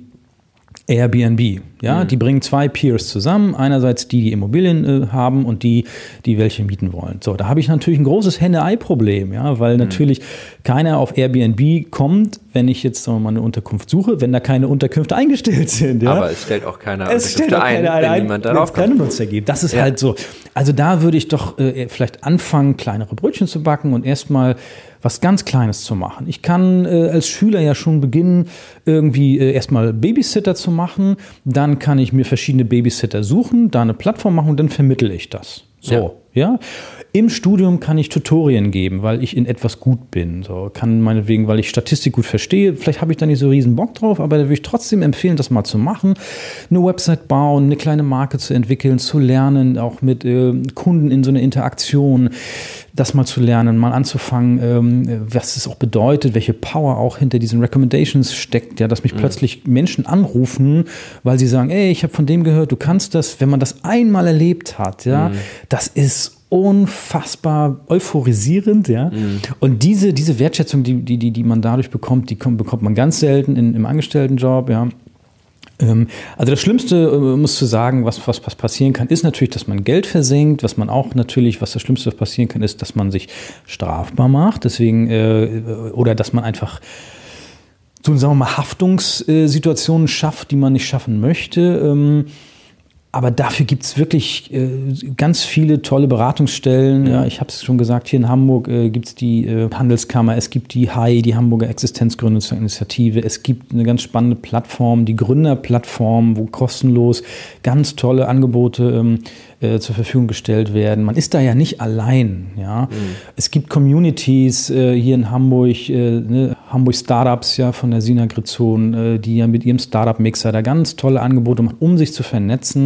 Airbnb. Ja? Die bringen 2 Peers zusammen. Einerseits die Immobilien haben und die welche mieten wollen. So, da habe ich natürlich ein großes Henne-Ei-Problem, ja? Weil natürlich keiner auf Airbnb kommt, wenn ich jetzt, sagen wir mal, eine Unterkunft suche, wenn da keine Unterkünfte eingestellt sind. Ja? Aber es stellt auch keine Unterkünfte ein, wenn niemand darauf kommt. Keine Nutzer gibt. Das ist halt so. Also da würde ich doch vielleicht anfangen, kleinere Brötchen zu backen und erstmal was ganz Kleines zu machen. Ich kann als Schüler ja schon beginnen, irgendwie erstmal Babysitter zu machen. Dann kann ich mir verschiedene Babysitter suchen, da eine Plattform machen und dann vermittle ich das. So, ja. Im Studium kann ich Tutorien geben, weil ich in etwas gut bin. So, kann meinetwegen, weil ich Statistik gut verstehe. Vielleicht habe ich da nicht so riesen Bock drauf, aber da würde ich trotzdem empfehlen, das mal zu machen. Eine Website bauen, eine kleine Marke zu entwickeln, zu lernen, auch mit Kunden in so einer Interaktion, das mal zu lernen, mal anzufangen, was es auch bedeutet, welche Power auch hinter diesen Recommendations steckt, ja, dass mich plötzlich Menschen anrufen, weil sie sagen, ey, ich habe von dem gehört, du kannst das. Wenn man das einmal erlebt hat, ja, das ist unfassbar euphorisierend, ja. Und diese Wertschätzung, die man dadurch bekommt, bekommt man ganz selten im Angestelltenjob, ja. Also das Schlimmste, muss zu sagen, was passieren kann, ist natürlich, dass man Geld versenkt. Was das Schlimmste, was passieren kann, ist, dass man sich strafbar macht. Deswegen, oder dass man einfach so, sagen wir mal, Haftungssituationen schafft, die man nicht schaffen möchte. Aber dafür gibt es wirklich ganz viele tolle Beratungsstellen. Ja, ich habe es schon gesagt, hier in Hamburg gibt es die Handelskammer, es gibt die HAI, die Hamburger Existenzgründungsinitiative. Es gibt eine ganz spannende Plattform, die Gründerplattform, wo kostenlos ganz tolle Angebote zur Verfügung gestellt werden. Man ist da ja nicht allein. Ja? Es gibt Communities hier in Hamburg, Hamburg Startups, ja, von der Sina Gritzon, die ja mit ihrem Startup-Mixer da ganz tolle Angebote machen, um sich zu vernetzen.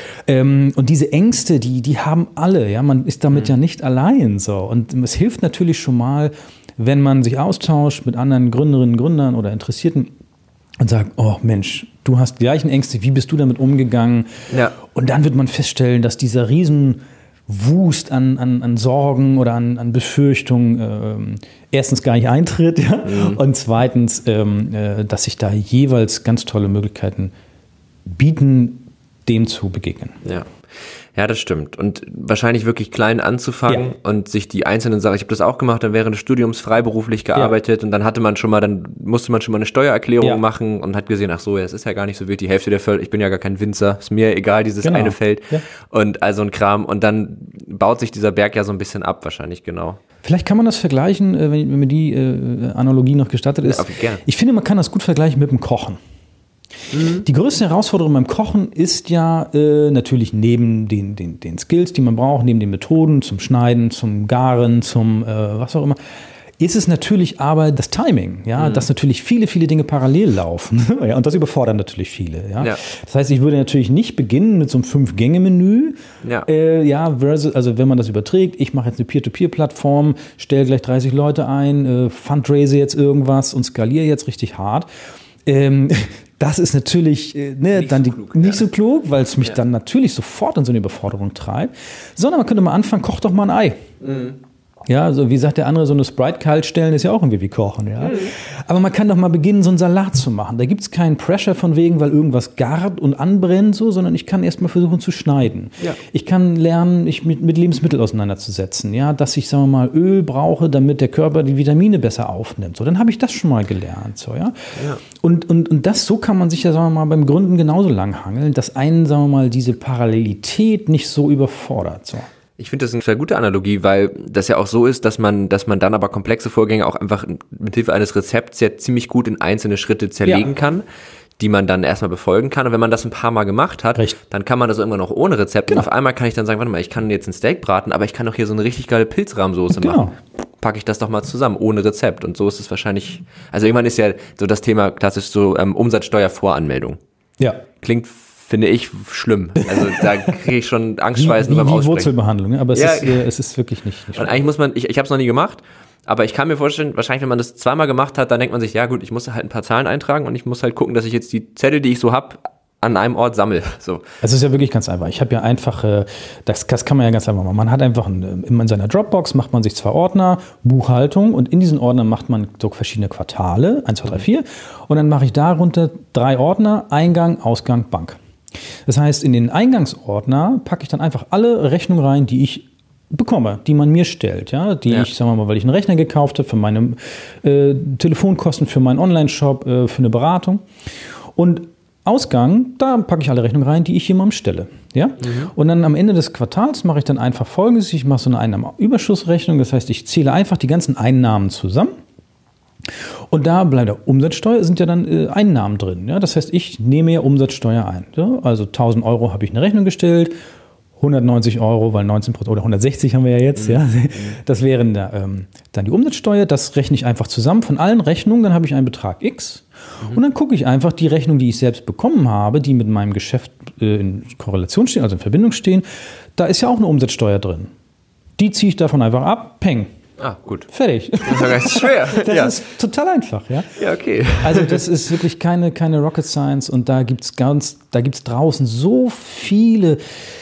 Und diese Ängste, die haben alle. Ja? Man ist damit ja nicht allein. So. Und es hilft natürlich schon mal, wenn man sich austauscht mit anderen Gründerinnen, Gründern oder Interessierten, und sagt, oh Mensch, du hast die gleichen Ängste, wie bist du damit umgegangen? Ja. Und dann wird man feststellen, dass dieser Riesenwust an Sorgen oder an Befürchtungen erstens gar nicht eintritt, ja? Und zweitens, dass sich da jeweils ganz tolle Möglichkeiten bieten, dem zu begegnen. Ja, das stimmt. Und wahrscheinlich wirklich klein anzufangen und sich die einzelnen Sachen, ich habe das auch gemacht, dann während des Studiums freiberuflich gearbeitet und dann musste man schon mal eine Steuererklärung machen und hat gesehen, ach so, es ist ja gar nicht so wild, die Hälfte der Felder, ich bin ja gar kein Winzer, ist mir egal, dieses eine Feld und all so ein Kram und dann baut sich dieser Berg ja so ein bisschen ab wahrscheinlich, genau. Vielleicht kann man das vergleichen, wenn mir die Analogie noch gestattet ist. Gerne. Ich finde, man kann das gut vergleichen mit dem Kochen. Die größte Herausforderung beim Kochen ist ja natürlich neben den Skills, die man braucht, neben den Methoden zum Schneiden, zum Garen, zum was auch immer, ist es natürlich aber das Timing, dass natürlich viele, viele Dinge parallel laufen. Und das überfordert natürlich viele. Das heißt, ich würde natürlich nicht beginnen mit so einem 5-Gänge-Menü. Also wenn man das überträgt, ich mache jetzt eine Peer-to-Peer-Plattform, stelle gleich 30 Leute ein, fundraise jetzt irgendwas und skaliere jetzt richtig hart. Das ist natürlich nicht so klug, weil es mich dann natürlich sofort in so eine Überforderung treibt. Sondern man könnte mal anfangen, koch doch mal ein Ei. Ja, so wie sagt der andere, so eine Sprite kalt stellen ist ja auch irgendwie wie kochen. Ja? Aber man kann doch mal beginnen, so einen Salat zu machen. Da gibt es keinen Pressure von wegen, weil irgendwas gart und anbrennt, sondern ich kann erst mal versuchen zu schneiden. Ja. Ich kann lernen, mich mit Lebensmitteln auseinanderzusetzen. Ja? Dass ich, sagen wir mal, Öl brauche, damit der Körper die Vitamine besser aufnimmt. So, dann habe ich das schon mal gelernt. So, ja? Und so kann man sich ja, sagen wir mal, beim Gründen genauso lang hangeln, dass einen, sagen wir mal, diese Parallelität nicht so überfordert. So. Ich finde das eine sehr gute Analogie, weil das ja auch so ist, dass man dann aber komplexe Vorgänge auch einfach mit Hilfe eines Rezepts ja ziemlich gut in einzelne Schritte zerlegen kann, die man dann erstmal befolgen kann. Und wenn man das ein paar Mal gemacht hat, dann kann man das irgendwann noch ohne Rezept. Und auf einmal kann ich dann sagen, warte mal, ich kann jetzt ein Steak braten, aber ich kann doch hier so eine richtig geile Pilzrahmsoße machen. Packe ich das doch mal zusammen, ohne Rezept. Und so ist es wahrscheinlich, also irgendwann ist ja so das Thema klassisch so Umsatzsteuervoranmeldung. Ja. Klingt, finde ich, schlimm. Also da kriege ich schon Angstschweißen beim Aussprechen. Wie Wurzelbehandlung, aber es ist wirklich nicht schlimm. Und eigentlich muss man, ich habe es noch nie gemacht, aber ich kann mir vorstellen, wahrscheinlich, wenn man das zweimal gemacht hat, dann denkt man sich, ja gut, ich muss halt ein paar Zahlen eintragen und ich muss halt gucken, dass ich jetzt die Zettel, die ich so habe, an einem Ort sammle. So. Es ist ja wirklich ganz einfach. Ich habe ja einfach, das kann man ja ganz einfach machen. Man hat einfach in seiner Dropbox macht man sich 2 Ordner, Buchhaltung, und in diesen Ordnern macht man so verschiedene Quartale, 1, 2, 3, 4, und dann mache ich darunter 3 Ordner, Eingang, Ausgang, Bank. Das heißt, in den Eingangsordner packe ich dann einfach alle Rechnungen rein, die ich bekomme, die man mir stellt, ich, sagen wir mal, weil ich einen Rechner gekauft habe, für meine Telefonkosten, für meinen Online-Shop, für eine Beratung. Und Ausgang, da packe ich alle Rechnungen rein, die ich jemandem stelle. Ja? Und dann am Ende des Quartals mache ich dann einfach Folgendes: Ich mache so eine Einnahmenüberschussrechnung, das heißt, ich zähle einfach die ganzen Einnahmen zusammen. Und da bei der Umsatzsteuer sind ja dann Einnahmen drin. Ja? Das heißt, ich nehme ja Umsatzsteuer ein. Ja? Also 1.000 Euro habe ich eine Rechnung gestellt, 190 Euro, weil 19% oder 160 haben wir ja jetzt. Ja? Das wären dann die Umsatzsteuer. Das rechne ich einfach zusammen von allen Rechnungen. Dann habe ich einen Betrag X. Und dann gucke ich einfach die Rechnung, die ich selbst bekommen habe, die mit meinem Geschäft in Korrelation stehen, also in Verbindung stehen. Da ist ja auch eine Umsatzsteuer drin. Die ziehe ich davon einfach ab. Peng. Ah, gut. Fertig. Das ist ja gar nicht so schwer. Das ist total einfach, ja. Ja, okay. Also das ist wirklich keine Rocket Science, und da gibt's draußen so viele,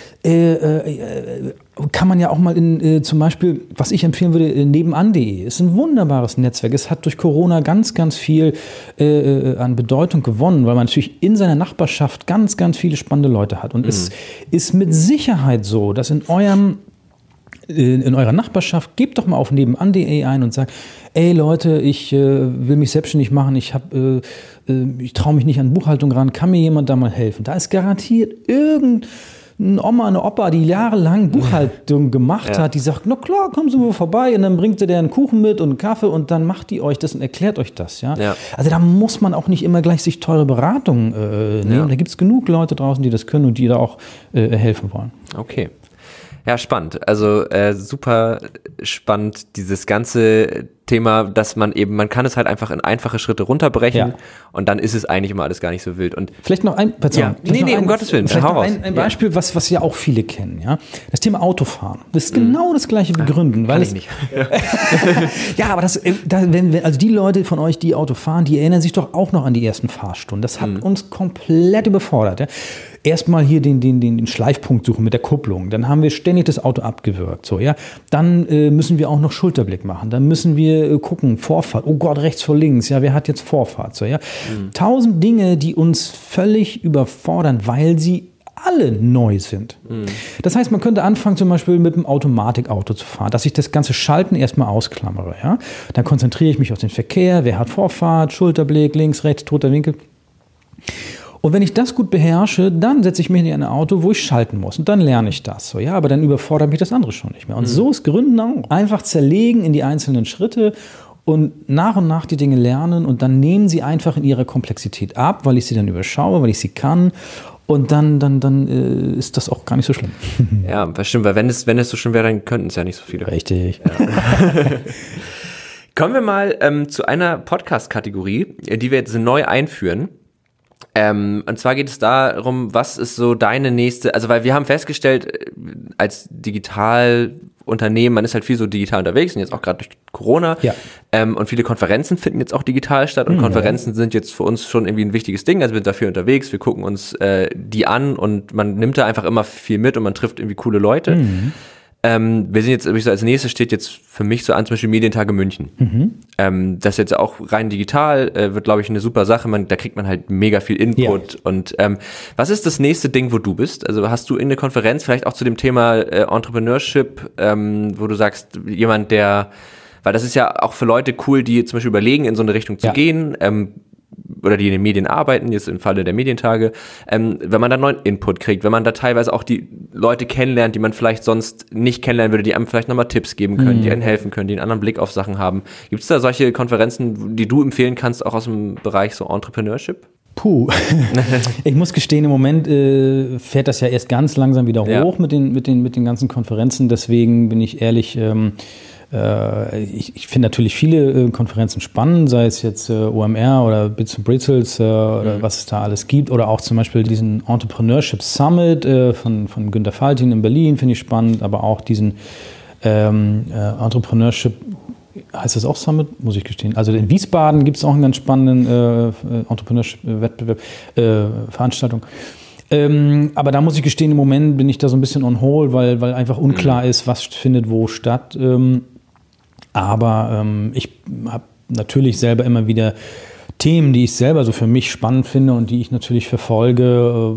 kann man ja auch mal zum Beispiel, was ich empfehlen würde, nebenan.de ist ein wunderbares Netzwerk. Es hat durch Corona ganz, ganz viel an Bedeutung gewonnen, weil man natürlich in seiner Nachbarschaft ganz, ganz viele spannende Leute hat. Und es ist mit Sicherheit so, dass in eurer Nachbarschaft, gebt doch mal auf nebenan.de ein und sagt, ey Leute, ich will mich selbstständig machen, ich traue mich nicht an Buchhaltung ran, kann mir jemand da mal helfen? Da ist garantiert irgendein Oma, eine Opa, die jahrelang Buchhaltung gemacht hat, die sagt, na klar, kommen Sie mal vorbei, und dann bringt ihr der einen Kuchen mit und einen Kaffee, und dann macht die euch das und erklärt euch das. Ja? Also da muss man auch nicht immer gleich sich teure Beratungen nehmen. Da gibt es genug Leute draußen, die das können und die da auch helfen wollen. Okay. Ja, spannend. Also super spannend, dieses ganze Thema, dass man kann es halt einfach in einfache Schritte runterbrechen, und dann ist es eigentlich immer alles gar nicht so wild. Und vielleicht noch ein, um Gottes Willen, vielleicht noch ein Beispiel, was ja auch viele kennen, ja. Das Thema Autofahren. Das ist genau das gleiche wie Gründen, weil es nicht. Ja, aber also die Leute von euch, die Auto fahren, die erinnern sich doch auch noch an die ersten Fahrstunden. Das hat uns komplett überfordert. Ja. Erstmal hier den Schleifpunkt suchen mit der Kupplung. Dann haben wir ständig das Auto abgewürgt. So, ja. Dann müssen wir auch noch Schulterblick machen. Dann müssen wir gucken, Vorfahrt. Oh Gott, rechts vor links. Ja, wer hat jetzt Vorfahrt? So, ja. 1000 Dinge, die uns völlig überfordern, weil sie alle neu sind. Das heißt, man könnte anfangen, zum Beispiel mit einem Automatikauto zu fahren, dass ich das ganze Schalten erstmal ausklammere. Ja? Dann konzentriere ich mich auf den Verkehr, wer hat Vorfahrt, Schulterblick, links, rechts, toter Winkel. Und wenn ich das gut beherrsche, dann setze ich mich in ein Auto, wo ich schalten muss. Und dann lerne ich das. So, ja, aber dann überfordert mich das andere schon nicht mehr. Und so ist Gründen auch. Einfach zerlegen in die einzelnen Schritte und nach die Dinge lernen. Und dann nehmen sie einfach in ihrer Komplexität ab, weil ich sie dann überschaue, weil ich sie kann. Und dann ist das auch gar nicht so schlimm. Ja, das stimmt, weil wenn es so schlimm wäre, dann könnten es ja nicht so viele. Richtig. Ja. Kommen wir mal zu einer Podcast-Kategorie, die wir jetzt neu einführen. Und zwar geht es darum, was ist so deine nächste, also weil wir haben festgestellt, als Digitalunternehmen, man ist halt viel so digital unterwegs und jetzt auch gerade durch Corona und viele Konferenzen finden jetzt auch digital statt und Konferenzen sind jetzt für uns schon irgendwie ein wichtiges Ding, also wir sind dafür unterwegs, wir gucken uns die an und man nimmt da einfach immer viel mit und man trifft irgendwie coole Leute. Wir sind jetzt, so als nächstes steht jetzt für mich so an, zum Beispiel Medientage München. Das ist jetzt auch rein digital, wird, glaube ich, eine super Sache. Da kriegt man halt mega viel Input. Ja. Und was ist das nächste Ding, wo du bist? Also hast du in der Konferenz vielleicht auch zu dem Thema Entrepreneurship, wo du sagst, jemand, weil das ist ja auch für Leute cool, die zum Beispiel überlegen, in so eine Richtung zu gehen, oder die in den Medien arbeiten, jetzt im Falle der Medientage, wenn man da neuen Input kriegt, wenn man da teilweise auch die Leute kennenlernt, die man vielleicht sonst nicht kennenlernen würde, die einem vielleicht nochmal Tipps geben können, die einem helfen können, die einen anderen Blick auf Sachen haben. Gibt es da solche Konferenzen, die du empfehlen kannst, auch aus dem Bereich so Entrepreneurship? Puh, ich muss gestehen, im Moment fährt das ja erst ganz langsam wieder hoch mit den ganzen Konferenzen, deswegen bin ich ehrlich, ich finde natürlich viele Konferenzen spannend, sei es jetzt OMR oder Bits and Britzels oder was es da alles gibt. Oder auch zum Beispiel diesen Entrepreneurship Summit von Günter Faltin in Berlin, finde ich spannend. Aber auch diesen Entrepreneurship, heißt das auch Summit? Muss ich gestehen. Also in Wiesbaden gibt es auch einen ganz spannenden Entrepreneurship-Wettbewerb, Veranstaltung. Aber da muss ich gestehen, im Moment bin ich da so ein bisschen on hold, weil einfach unklar ist, was findet wo statt. Aber ich habe natürlich selber immer wieder Themen, die ich selber so für mich spannend finde und die ich natürlich verfolge.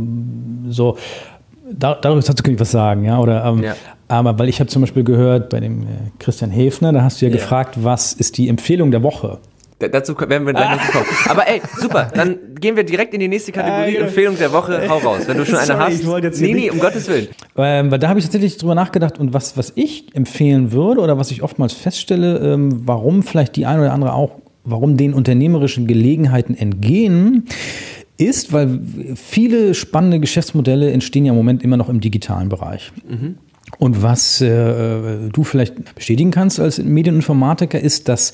Darüber kannst du was sagen, ja? Oder, aber weil ich habe zum Beispiel gehört bei dem Christian Häfner, da hast du ja gefragt, was ist die Empfehlung der Woche? Dazu werden wir gleich noch kommen. Aber ey, super, dann gehen wir direkt in die nächste Kategorie, Empfehlung der Woche, hau raus. Wenn du schon eine hast. Nee, um Gottes Willen. Weil da habe ich tatsächlich drüber nachgedacht und was ich empfehlen würde oder was ich oftmals feststelle, warum vielleicht die eine oder andere auch, warum den unternehmerischen Gelegenheiten entgehen, ist, weil viele spannende Geschäftsmodelle entstehen ja im Moment immer noch im digitalen Bereich. Und was du vielleicht bestätigen kannst als Medieninformatiker ist, dass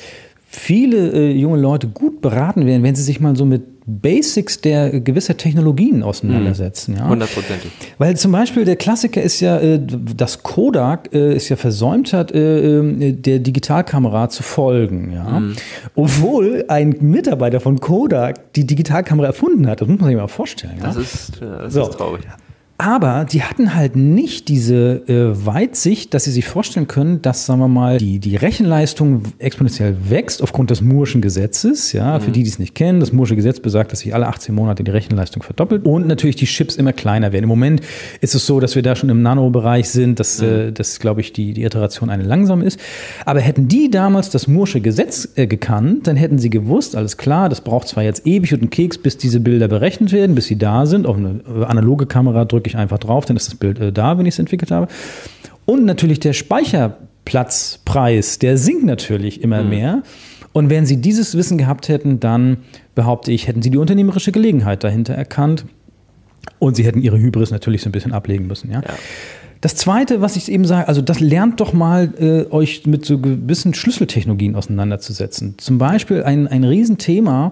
viele junge Leute gut beraten werden, wenn sie sich mal so mit Basics der gewisser Technologien auseinandersetzen. Ja? 100%. Weil zum Beispiel der Klassiker ist ja, dass Kodak es ja versäumt hat, der Digitalkamera zu folgen. Ja? Obwohl ein Mitarbeiter von Kodak die Digitalkamera erfunden hat. Das muss man sich mal vorstellen. Ja? Das ist traurig. Aber die hatten halt nicht diese Weitsicht, dass sie sich vorstellen können, dass, sagen wir mal, die Rechenleistung exponentiell wächst aufgrund des Moore'schen Gesetzes. Ja, für die es nicht kennen, das Moore'sche Gesetz besagt, dass sich alle 18 Monate die Rechenleistung verdoppelt und natürlich die Chips immer kleiner werden. Im Moment ist es so, dass wir da schon im Nanobereich sind, dass, glaube ich, die Iteration eine langsam ist. Aber hätten die damals das Moore'sche Gesetz gekannt, dann hätten sie gewusst, alles klar, das braucht zwar jetzt ewig und einen Keks, bis diese Bilder berechnet werden, bis sie da sind. Auf eine analoge Kamera drücke ich einfach drauf, dann ist das Bild da, wenn ich es entwickelt habe. Und natürlich der Speicherplatzpreis, der sinkt natürlich immer mehr. Und wenn sie dieses Wissen gehabt hätten, dann behaupte ich, hätten sie die unternehmerische Gelegenheit dahinter erkannt. Und sie hätten ihre Hybris natürlich so ein bisschen ablegen müssen. Ja. Das Zweite, was ich eben sage, also das lernt doch mal, euch mit so gewissen Schlüsseltechnologien auseinanderzusetzen. Zum Beispiel ein Riesenthema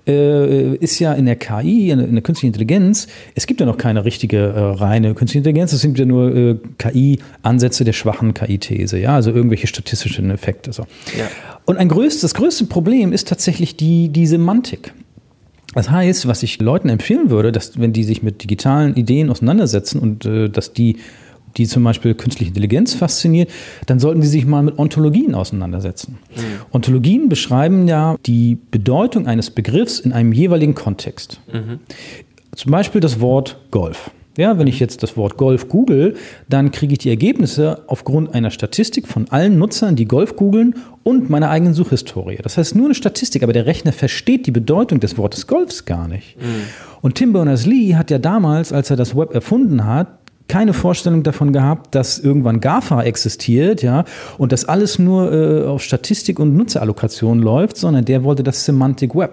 ist ja in der KI, in der künstlichen Intelligenz, es gibt ja noch keine richtige reine künstliche Intelligenz, es sind ja nur KI-Ansätze der schwachen KI-These, ja, also irgendwelche statistischen Effekte. So. Ja. Und das größte Problem ist tatsächlich die Semantik. Das heißt, was ich Leuten empfehlen würde, dass wenn die sich mit digitalen Ideen auseinandersetzen und dass die zum Beispiel künstliche Intelligenz fasziniert, dann sollten sie sich mal mit Ontologien auseinandersetzen. Ontologien beschreiben ja die Bedeutung eines Begriffs in einem jeweiligen Kontext. Zum Beispiel das Wort Golf. Ja, wenn ich jetzt das Wort Golf google, dann kriege ich die Ergebnisse aufgrund einer Statistik von allen Nutzern, die Golf googeln und meiner eigenen Suchhistorie. Das heißt nur eine Statistik, aber der Rechner versteht die Bedeutung des Wortes Golfs gar nicht. Und Tim Berners-Lee hat ja damals, als er das Web erfunden hat, keine Vorstellung davon gehabt, dass irgendwann GAFA existiert, ja, und das alles nur auf Statistik und Nutzerallokation läuft, sondern der wollte das Semantic Web.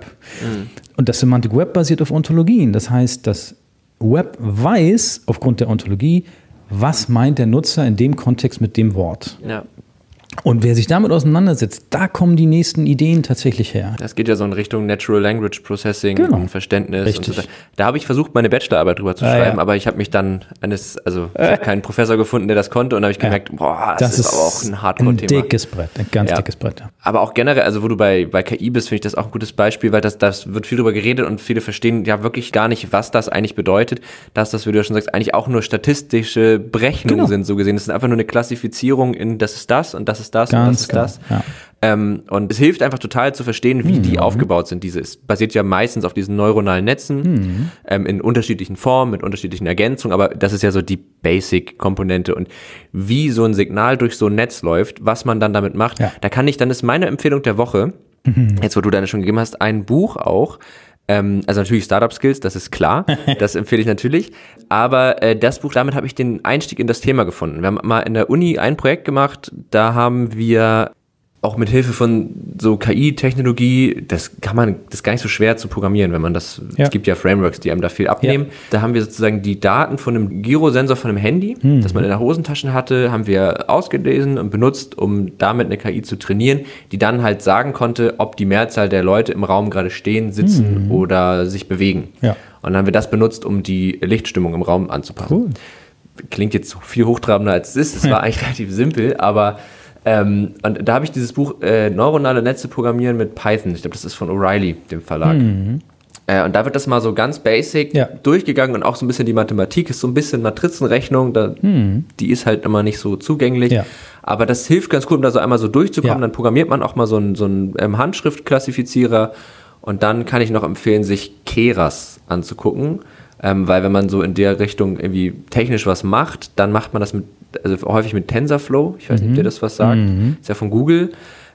Und das Semantic Web basiert auf Ontologien. Das heißt, das Web weiß aufgrund der Ontologie, was meint der Nutzer in dem Kontext mit dem Wort. Ja. Und wer sich damit auseinandersetzt, da kommen die nächsten Ideen tatsächlich her. Das geht ja so in Richtung Natural Language Processing und Verständnis. Richtig. Und so. Da habe ich versucht, meine Bachelorarbeit drüber zu schreiben, aber ich habe mich dann ich habe keinen Professor gefunden, der das konnte, und da habe ich gemerkt, das ist aber auch ein Hardcore-Thema. Ein dickes Brett, ein ganz dickes Brett. Ja. Aber auch generell, also wo du bei KI bist, finde ich das auch ein gutes Beispiel, weil das wird viel drüber geredet und viele verstehen ja wirklich gar nicht, was das eigentlich bedeutet, dass das, wie du ja schon sagst, eigentlich auch nur statistische Berechnungen sind, so gesehen. Das ist einfach nur eine Klassifizierung in, das ist das und das ist das und das ist das. Ja. Und es hilft einfach total zu verstehen, wie die aufgebaut sind. Es basiert ja meistens auf diesen neuronalen Netzen in unterschiedlichen Formen, mit unterschiedlichen Ergänzungen, aber das ist ja so die Basic-Komponente. Und wie so ein Signal durch so ein Netz läuft, was man dann damit macht, dann ist meine Empfehlung der Woche, jetzt wo du deine schon gegeben hast, ein Buch auch, also natürlich Startup-Skills, das ist klar, das empfehle ich natürlich, aber das Buch, damit habe ich den Einstieg in das Thema gefunden. Wir haben mal in der Uni ein Projekt gemacht, da haben wir auch mit Hilfe von so KI-Technologie, das ist gar nicht so schwer zu programmieren, wenn man das, es gibt ja Frameworks, die einem da viel abnehmen. Da haben wir sozusagen die Daten von einem Gyrosensor von einem Handy, das man in der Hosentasche hatte, haben wir ausgelesen und benutzt, um damit eine KI zu trainieren, die dann halt sagen konnte, ob die Mehrzahl der Leute im Raum gerade stehen, sitzen oder sich bewegen. Ja. Und dann haben wir das benutzt, um die Lichtstimmung im Raum anzupassen. Cool. Klingt jetzt viel hochtrabender als es ist, es war eigentlich relativ simpel, aber und da habe ich dieses Buch Neuronale Netze programmieren mit Python. Ich glaube, das ist von O'Reilly, dem Verlag. Und da wird das mal so ganz basic durchgegangen und auch so ein bisschen die Mathematik ist so ein bisschen Matrizenrechnung. Die ist halt immer nicht so zugänglich. Ja. Aber das hilft ganz gut, um da so einmal so durchzukommen. Dann programmiert man auch mal so einen Handschriftklassifizierer. Und dann kann ich noch empfehlen, sich Keras anzugucken. Weil wenn man so in der Richtung irgendwie technisch was macht, dann macht man das häufig mit TensorFlow. Ich weiß nicht, ob dir das was sagt. Ist ja von Google.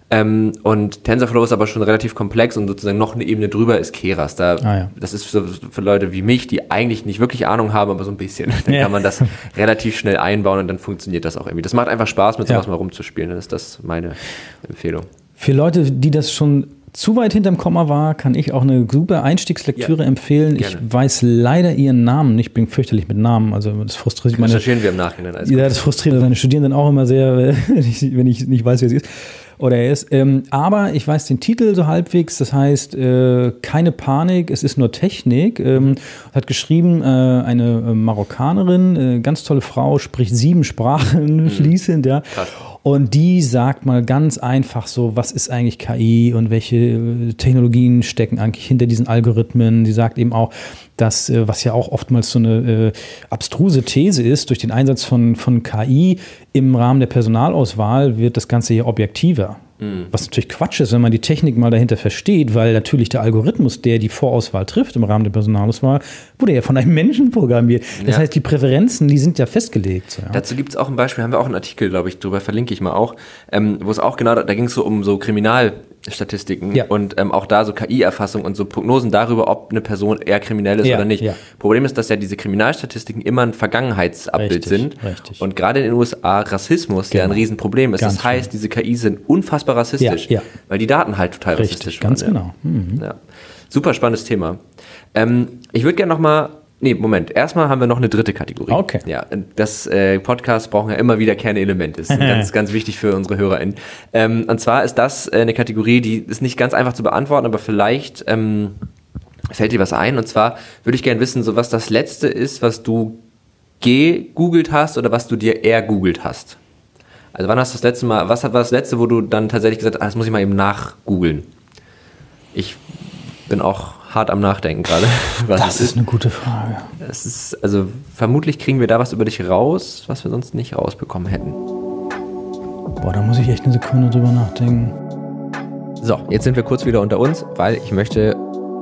Und TensorFlow ist aber schon relativ komplex und sozusagen noch eine Ebene drüber ist Keras. Das ist für Leute wie mich, die eigentlich nicht wirklich Ahnung haben, aber so ein bisschen. Dann kann man das relativ schnell einbauen und dann funktioniert das auch irgendwie. Das macht einfach Spaß, mit sowas mal rumzuspielen. Dann ist das meine Empfehlung. Für Leute, die das schon zu weit hinterm Komma war, kann ich auch eine super Einstiegslektüre empfehlen. Gerne. Ich weiß leider ihren Namen nicht, ich bin fürchterlich mit Namen, also das frustriert meine... Recherchieren wir im Nachhinein. Das frustriert meine Studierenden auch immer sehr, wenn ich nicht weiß, wer sie ist. Oder er ist. Aber ich weiß den Titel so halbwegs, das heißt keine Panik, es ist nur Technik. Hat geschrieben eine Marokkanerin, ganz tolle Frau, spricht 7 Sprachen fließend, ja. Krass. Und die sagt mal ganz einfach so, was ist eigentlich KI und welche Technologien stecken eigentlich hinter diesen Algorithmen. Sie sagt eben auch, dass, was ja auch oftmals so eine abstruse These ist, durch den Einsatz von KI im Rahmen der Personalauswahl wird das Ganze hier objektiver. Was natürlich Quatsch ist, wenn man die Technik mal dahinter versteht, weil natürlich der Algorithmus, der die Vorauswahl trifft im Rahmen der Personalauswahl, wurde ja von einem Menschen programmiert. Das heißt, die Präferenzen, die sind ja festgelegt. Ja. Dazu gibt es auch ein Beispiel, haben wir auch einen Artikel, glaube ich, drüber verlinke ich mal auch, wo es auch genau, da ging es so um so Kriminalstatistiken und auch da so KI-Erfassung und so Prognosen darüber, ob eine Person eher kriminell ist oder nicht. Ja. Problem ist, dass ja diese Kriminalstatistiken immer ein Vergangenheitsabbild sind. Richtig. Und gerade in den USA Rassismus ja ein Riesenproblem ist. Das heißt, diese KI sind unfassbar rassistisch, weil die Daten halt total rassistisch waren. Ganz genau. Ja. Super spannendes Thema. Ich würde gerne nochmal... Erstmal haben wir noch eine dritte Kategorie. Okay. Ja, das Podcasts brauchen ja immer wieder Kernelemente. Das ist ganz, ganz wichtig für unsere HörerInnen. Und zwar ist das eine Kategorie, die ist nicht ganz einfach zu beantworten, aber vielleicht fällt dir was ein. Und zwar würde ich gerne wissen, so was das Letzte ist, was du gegoogelt hast oder was du dir ergoogelt hast. Also wann hast du das letzte Mal, was war das Letzte, wo du dann tatsächlich gesagt hast, das muss ich mal eben nachgoogeln? Ich bin auch hart am Nachdenken gerade. Das ist eine gute Frage. Es ist, also vermutlich kriegen wir da was über dich raus, was wir sonst nicht rausbekommen hätten. Boah, da muss ich echt eine Sekunde drüber nachdenken. So, jetzt sind wir kurz wieder unter uns, weil ich möchte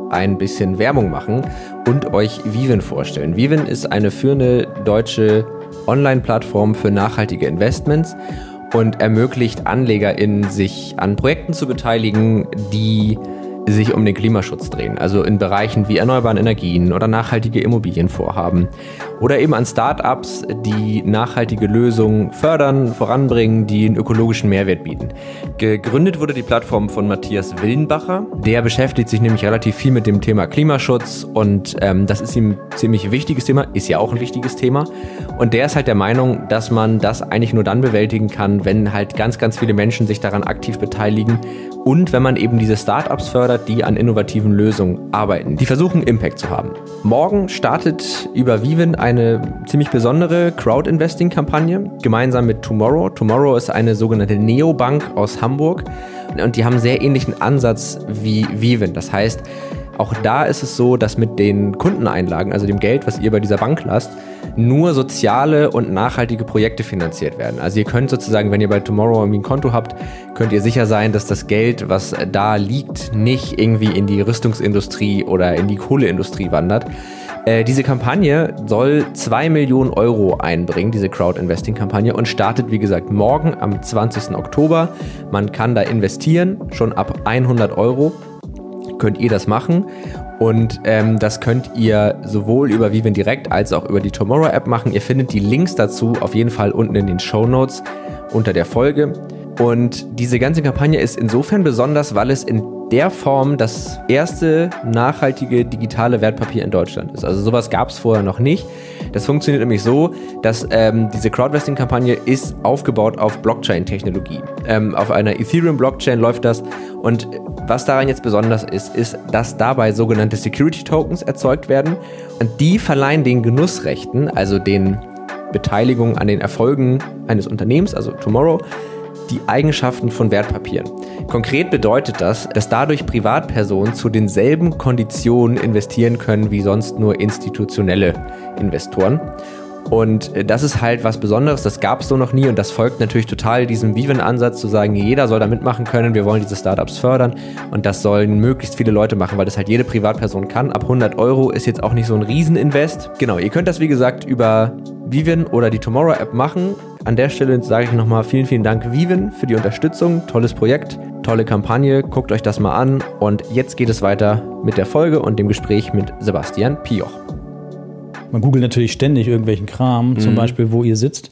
ein bisschen Werbung machen und euch Vivin vorstellen. Vivin ist eine führende deutsche Online-Plattform für nachhaltige Investments und ermöglicht AnlegerInnen, sich an Projekten zu beteiligen, die sich um den Klimaschutz drehen. Also in Bereichen wie erneuerbaren Energien oder nachhaltige Immobilienvorhaben. Oder eben an Startups, die nachhaltige Lösungen fördern, voranbringen, die einen ökologischen Mehrwert bieten. Gegründet wurde die Plattform von Matthias Willenbacher. Der beschäftigt sich nämlich relativ viel mit dem Thema Klimaschutz und das ist ihm ein ziemlich wichtiges Thema, ist ja auch ein wichtiges Thema. Und der ist halt der Meinung, dass man das eigentlich nur dann bewältigen kann, wenn halt ganz, ganz viele Menschen sich daran aktiv beteiligen und wenn man eben diese Startups fördert, die an innovativen Lösungen arbeiten, die versuchen, Impact zu haben. Morgen startet über Vivin eine ziemlich besondere Crowd-Investing-Kampagne, gemeinsam mit Tomorrow. Tomorrow ist eine sogenannte Neobank aus Hamburg und die haben einen sehr ähnlichen Ansatz wie Vivin. Das heißt, auch da ist es so, dass mit den Kundeneinlagen, also dem Geld, was ihr bei dieser Bank lasst, nur soziale und nachhaltige Projekte finanziert werden. Also ihr könnt sozusagen, wenn ihr bei Tomorrow irgendwie ein Konto habt, könnt ihr sicher sein, dass das Geld, was da liegt, nicht irgendwie in die Rüstungsindustrie oder in die Kohleindustrie wandert. Diese Kampagne soll 2 Millionen Euro einbringen, diese Crowd-Investing-Kampagne, und startet, wie gesagt, morgen am 20. Oktober. Man kann da investieren, schon ab 100 Euro könnt ihr das machen. Und das könnt ihr sowohl über Vivin direkt als auch über die Tomorrow-App machen. Ihr findet die Links dazu auf jeden Fall unten in den Shownotes unter der Folge. Und diese ganze Kampagne ist insofern besonders, weil es in der Form das erste nachhaltige digitale Wertpapier in Deutschland ist. Also sowas gab es vorher noch nicht. Das funktioniert nämlich so, dass diese Crowdvesting-Kampagne ist aufgebaut auf Blockchain-Technologie. Auf einer Ethereum-Blockchain läuft das. Und was daran jetzt besonders ist, dass dabei sogenannte Security-Tokens erzeugt werden. Und die verleihen den Genussrechten, also den Beteiligungen an den Erfolgen eines Unternehmens, also Tomorrow, die Eigenschaften von Wertpapieren. Konkret bedeutet das, dass dadurch Privatpersonen zu denselben Konditionen investieren können wie sonst nur institutionelle Investoren. Und das ist halt was Besonderes, das gab es so noch nie und das folgt natürlich total diesem Vivin-Ansatz zu sagen, jeder soll da mitmachen können, wir wollen diese Startups fördern und das sollen möglichst viele Leute machen, weil das halt jede Privatperson kann. Ab 100 Euro ist jetzt auch nicht so ein Rieseninvest. Genau, ihr könnt das wie gesagt über Vivin oder die Tomorrow-App machen. An der Stelle sage ich nochmal vielen, vielen Dank Vivin für die Unterstützung. Tolles Projekt, tolle Kampagne, guckt euch das mal an. Und jetzt geht es weiter mit der Folge und dem Gespräch mit Sebastian Pioch. Man googelt natürlich ständig irgendwelchen Kram, zum Beispiel, wo ihr sitzt.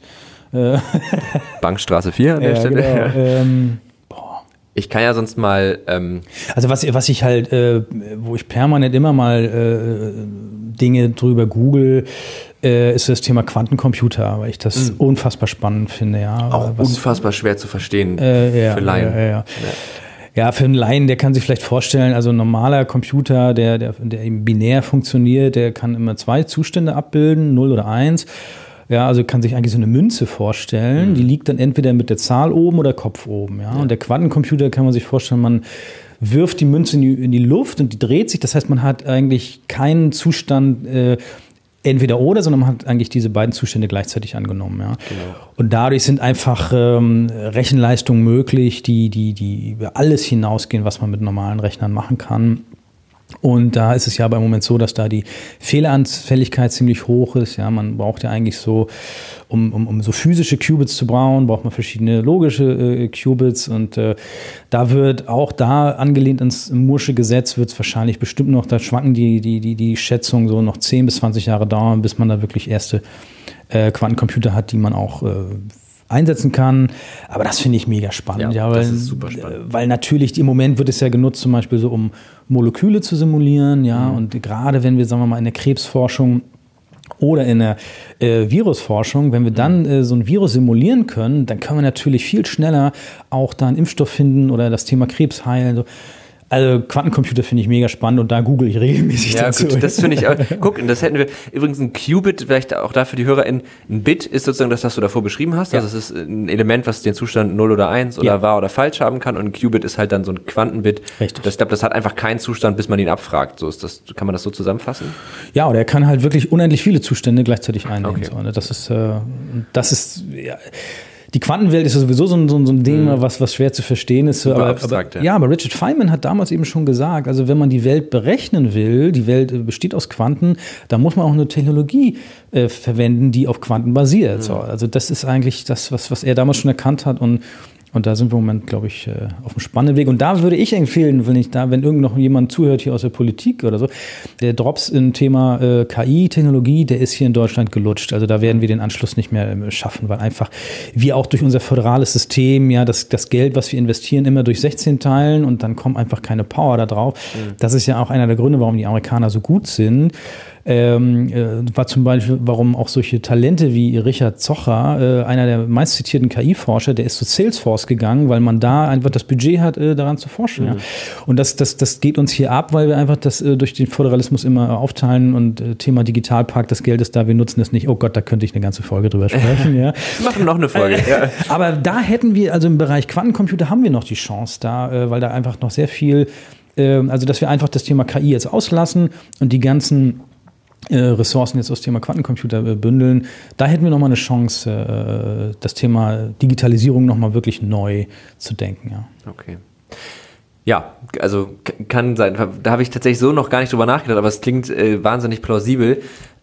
Bankstraße 4 an der Stelle. Genau. Ich kann ja sonst mal... Also was ich halt, wo ich permanent immer mal Dinge drüber google, ist das Thema Quantencomputer, weil ich das unfassbar spannend finde. Ja. Auch unfassbar schwer zu verstehen für Laien. Ja, für einen Laien, der kann sich vielleicht vorstellen, also ein normaler Computer, der eben binär funktioniert, der kann immer 2 Zustände abbilden, 0 oder 1. Ja, also kann sich eigentlich so eine Münze vorstellen, die liegt dann entweder mit der Zahl oben oder Kopf oben. Ja? Und der Quantencomputer kann man sich vorstellen, man wirft die Münze in die Luft und die dreht sich. Das heißt, man hat eigentlich keinen Zustand entweder oder, sondern man hat eigentlich diese beiden Zustände gleichzeitig angenommen. Ja? Genau. Und dadurch sind einfach Rechenleistungen möglich, die über alles hinausgehen, was man mit normalen Rechnern machen kann. Und da ist es ja beim Moment so, dass da die Fehleranfälligkeit ziemlich hoch ist. Ja, man braucht ja eigentlich so, um so physische Qubits zu bauen, braucht man verschiedene logische Qubits. Und da wird auch da angelehnt ans Moore'sche Gesetz, wird es wahrscheinlich bestimmt noch, da schwanken die Schätzungen so noch 10 bis 20 Jahre dauern, bis man da wirklich erste Quantencomputer hat, die man auch einsetzen kann. Aber das finde ich mega spannend. Ja, das ist super spannend. Weil natürlich im Moment wird es ja genutzt, zum Beispiel so, um Moleküle zu simulieren. Ja, und gerade wenn wir, sagen wir mal, in der Krebsforschung oder in der Virusforschung, wenn wir dann so ein Virus simulieren können, dann können wir natürlich viel schneller auch da einen Impfstoff finden oder das Thema Krebs heilen. So. Also Quantencomputer finde ich mega spannend und da google ich regelmäßig dazu. Ja, gut, das finde ich auch. Guck, das hätten wir übrigens ein Qubit, vielleicht auch da für die HörerInnen. Ein Bit ist sozusagen das, was du davor beschrieben hast. Ja. Also es ist ein Element, was den Zustand 0 oder 1 oder wahr oder falsch haben kann. Und ein Qubit ist halt dann so ein Quantenbit. Richtig. Ich glaube, das hat einfach keinen Zustand, bis man ihn abfragt. So ist das, kann man das so zusammenfassen? Ja, oder er kann halt wirklich unendlich viele Zustände gleichzeitig einnehmen. Okay. So, ne? Das ist die Quantenwelt ist ja sowieso so ein Thema, was schwer zu verstehen ist. Aber Richard Feynman hat damals eben schon gesagt, also wenn man die Welt berechnen will, die Welt besteht aus Quanten, dann muss man auch eine Technologie verwenden, die auf Quanten basiert. So, also das ist eigentlich das, was er damals schon erkannt hat und da sind wir im Moment, glaube ich, auf einem spannenden Weg. Und da würde ich empfehlen, wenn irgend noch jemand zuhört hier aus der Politik oder so, der Drops im Thema KI-Technologie, der ist hier in Deutschland gelutscht. Also da werden wir den Anschluss nicht mehr schaffen, weil einfach wir auch durch unser föderales System, ja, das Geld, was wir investieren, immer durch 16 teilen und dann kommt einfach keine Power da drauf. Das ist ja auch einer der Gründe, warum die Amerikaner so gut sind. War zum Beispiel, warum auch solche Talente wie Richard Zocher, einer der meistzitierten KI-Forscher, der ist zu Salesforce gegangen, weil man da einfach das Budget hat, daran zu forschen. Ja. Und das geht uns hier ab, weil wir einfach das durch den Föderalismus immer aufteilen und Thema Digitalpark, das Geld ist da, wir nutzen es nicht. Oh Gott, da könnte ich eine ganze Folge drüber sprechen. Ja. Wir machen noch eine Folge. Ja. Aber da hätten wir, also im Bereich Quantencomputer haben wir noch die Chance da, weil da einfach noch sehr viel, also dass wir einfach das Thema KI jetzt auslassen und die ganzen Ressourcen jetzt aus Thema Quantencomputer bündeln, da hätten wir nochmal eine Chance, das Thema Digitalisierung nochmal wirklich neu zu denken. Ja. Okay. Ja, also kann sein. Da habe ich tatsächlich so noch gar nicht drüber nachgedacht, aber es klingt wahnsinnig plausibel.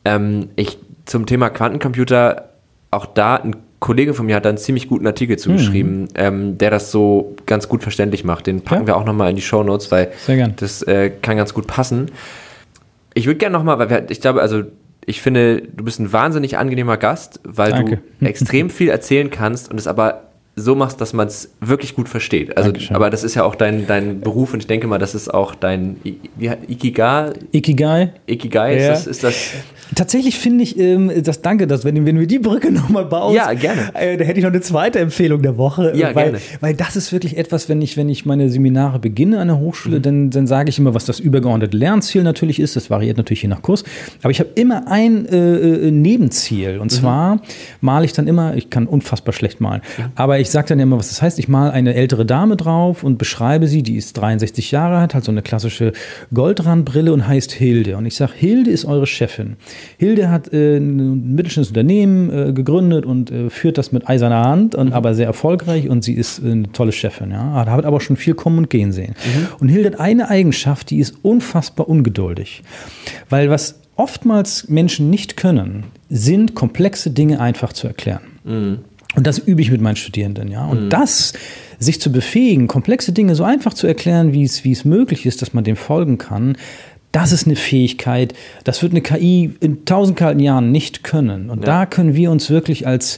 Zum Thema Quantencomputer, auch da ein Kollege von mir hat da einen ziemlich guten Artikel zugeschrieben, der das so ganz gut verständlich macht. Den packen wir auch nochmal in die Shownotes, weil das kann ganz gut passen. Ich würde gerne nochmal, weil ich finde, du bist ein wahnsinnig angenehmer Gast, weil du extrem viel erzählen kannst und es aber so machst, dass man es wirklich gut versteht. Also, aber das ist ja auch dein Beruf und ich denke mal, das ist auch dein Ikigai. Ja. Ist das? Tatsächlich finde ich, wenn wir die Brücke nochmal bauen. Ja, gerne. Da hätte ich noch eine zweite Empfehlung der Woche. Ja, gerne. Weil das ist wirklich etwas, wenn ich meine Seminare beginne an der Hochschule, dann sage ich immer, was das übergeordnete Lernziel natürlich ist. Das variiert natürlich je nach Kurs. Aber ich habe immer ein Nebenziel. Und zwar male ich dann immer, ich kann unfassbar schlecht malen, aber ich sage dann immer, was das heißt. Ich male eine ältere Dame drauf und beschreibe sie, die ist 63 Jahre alt, hat so eine klassische Goldrandbrille und heißt Hilde. Und ich sage, Hilde ist eure Chefin. Hilde hat ein mittelständisches Unternehmen gegründet und führt das mit eiserner Hand, aber sehr erfolgreich und sie ist eine tolle Chefin. Ja? Hat aber schon viel kommen und gehen sehen. Und Hilde hat eine Eigenschaft, die ist unfassbar ungeduldig. Weil was oftmals Menschen nicht können, sind komplexe Dinge einfach zu erklären. Und das übe ich mit meinen Studierenden. Ja? Und das, sich zu befähigen, komplexe Dinge so einfach zu erklären, wie es möglich ist, dass man dem folgen kann, das ist eine Fähigkeit, das wird eine KI in 1000 kalten Jahren nicht können. Und da können wir uns wirklich als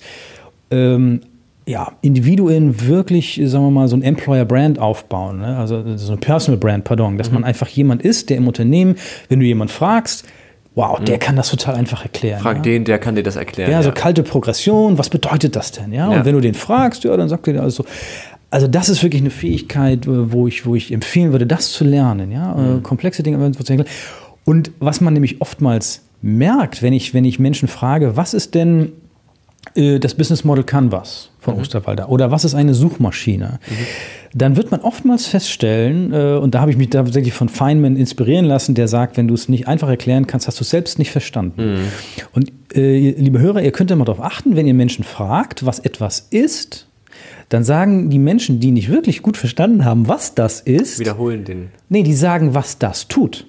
Individuen wirklich, sagen wir mal, so ein Employer-Brand aufbauen. Ne? Also so eine Personal-Brand, dass man einfach jemand ist, der im Unternehmen, wenn du jemanden fragst, wow, der kann das total einfach erklären. Frag den, der kann dir das erklären. Ja, so kalte Progression, was bedeutet das denn? Ja? Und wenn du den fragst, dann sagt er dir alles so. Also das ist wirklich eine Fähigkeit, wo ich empfehlen würde, das zu lernen, ja, komplexe Dinge zu erklären. Und was man nämlich oftmals merkt, wenn ich Menschen frage, was ist denn das Business Model Canvas von Osterwalder oder was ist eine Suchmaschine, dann wird man oftmals feststellen, und da habe ich mich tatsächlich von Feynman inspirieren lassen, der sagt, wenn du es nicht einfach erklären kannst, hast du es selbst nicht verstanden. Und liebe Hörer, ihr könnt ja mal darauf achten, wenn ihr Menschen fragt, was etwas ist, dann sagen die Menschen, die nicht wirklich gut verstanden haben, was das ist. Wiederholen den. Nee, die sagen, was das tut.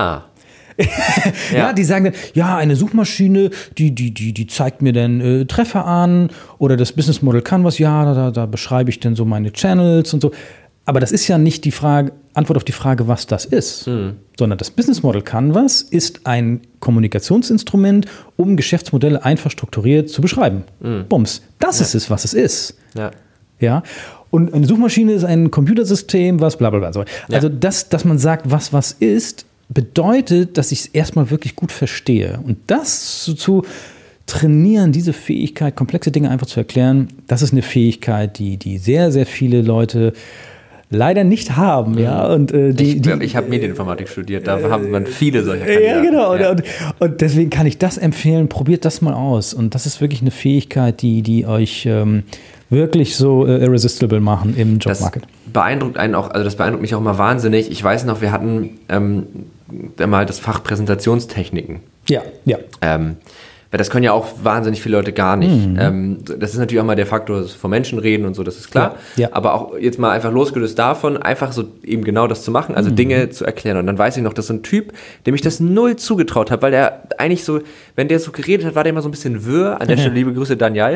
Ja, die sagen dann, ja, eine Suchmaschine, die zeigt mir dann Treffer an oder das Business Model Canvas, ja, da beschreibe ich dann so meine Channels und so. Aber das ist ja nicht die Antwort auf die Frage, was das ist, sondern das Business Model Canvas ist ein Kommunikationsinstrument, um Geschäftsmodelle einfach strukturiert zu beschreiben. Bums. Das ist es, was es ist. Ja. Und eine Suchmaschine ist ein Computersystem, was bla bla bla. Also dass man sagt, was ist, bedeutet, dass ich es erstmal wirklich gut verstehe. Und das zu trainieren, diese Fähigkeit, komplexe Dinge einfach zu erklären, das ist eine Fähigkeit, die sehr, sehr viele Leute leider nicht haben. Ja? Und, ich habe Medieninformatik studiert, da haben man viele solcher Kandidaten. Ja, genau. Ja. Und deswegen kann ich das empfehlen, probiert das mal aus. Und das ist wirklich eine Fähigkeit, die euch wirklich so irresistible machen im Jobmarket. Das beeindruckt einen auch, also das beeindruckt mich auch immer wahnsinnig. Ich weiß noch, wir hatten mal das Fach Präsentationstechniken. Ja. Weil das können ja auch wahnsinnig viele Leute gar nicht. Das ist natürlich auch mal der Faktor, dass wir von Menschen reden und so, das ist klar. Ja. Aber auch jetzt mal einfach losgelöst davon, einfach so eben genau das zu machen, also Dinge zu erklären. Und dann weiß ich noch, dass so ein Typ, dem ich das null zugetraut habe, weil der eigentlich so, wenn der so geredet hat, war der immer so ein bisschen wirr. An der Stelle liebe Grüße, Daniel.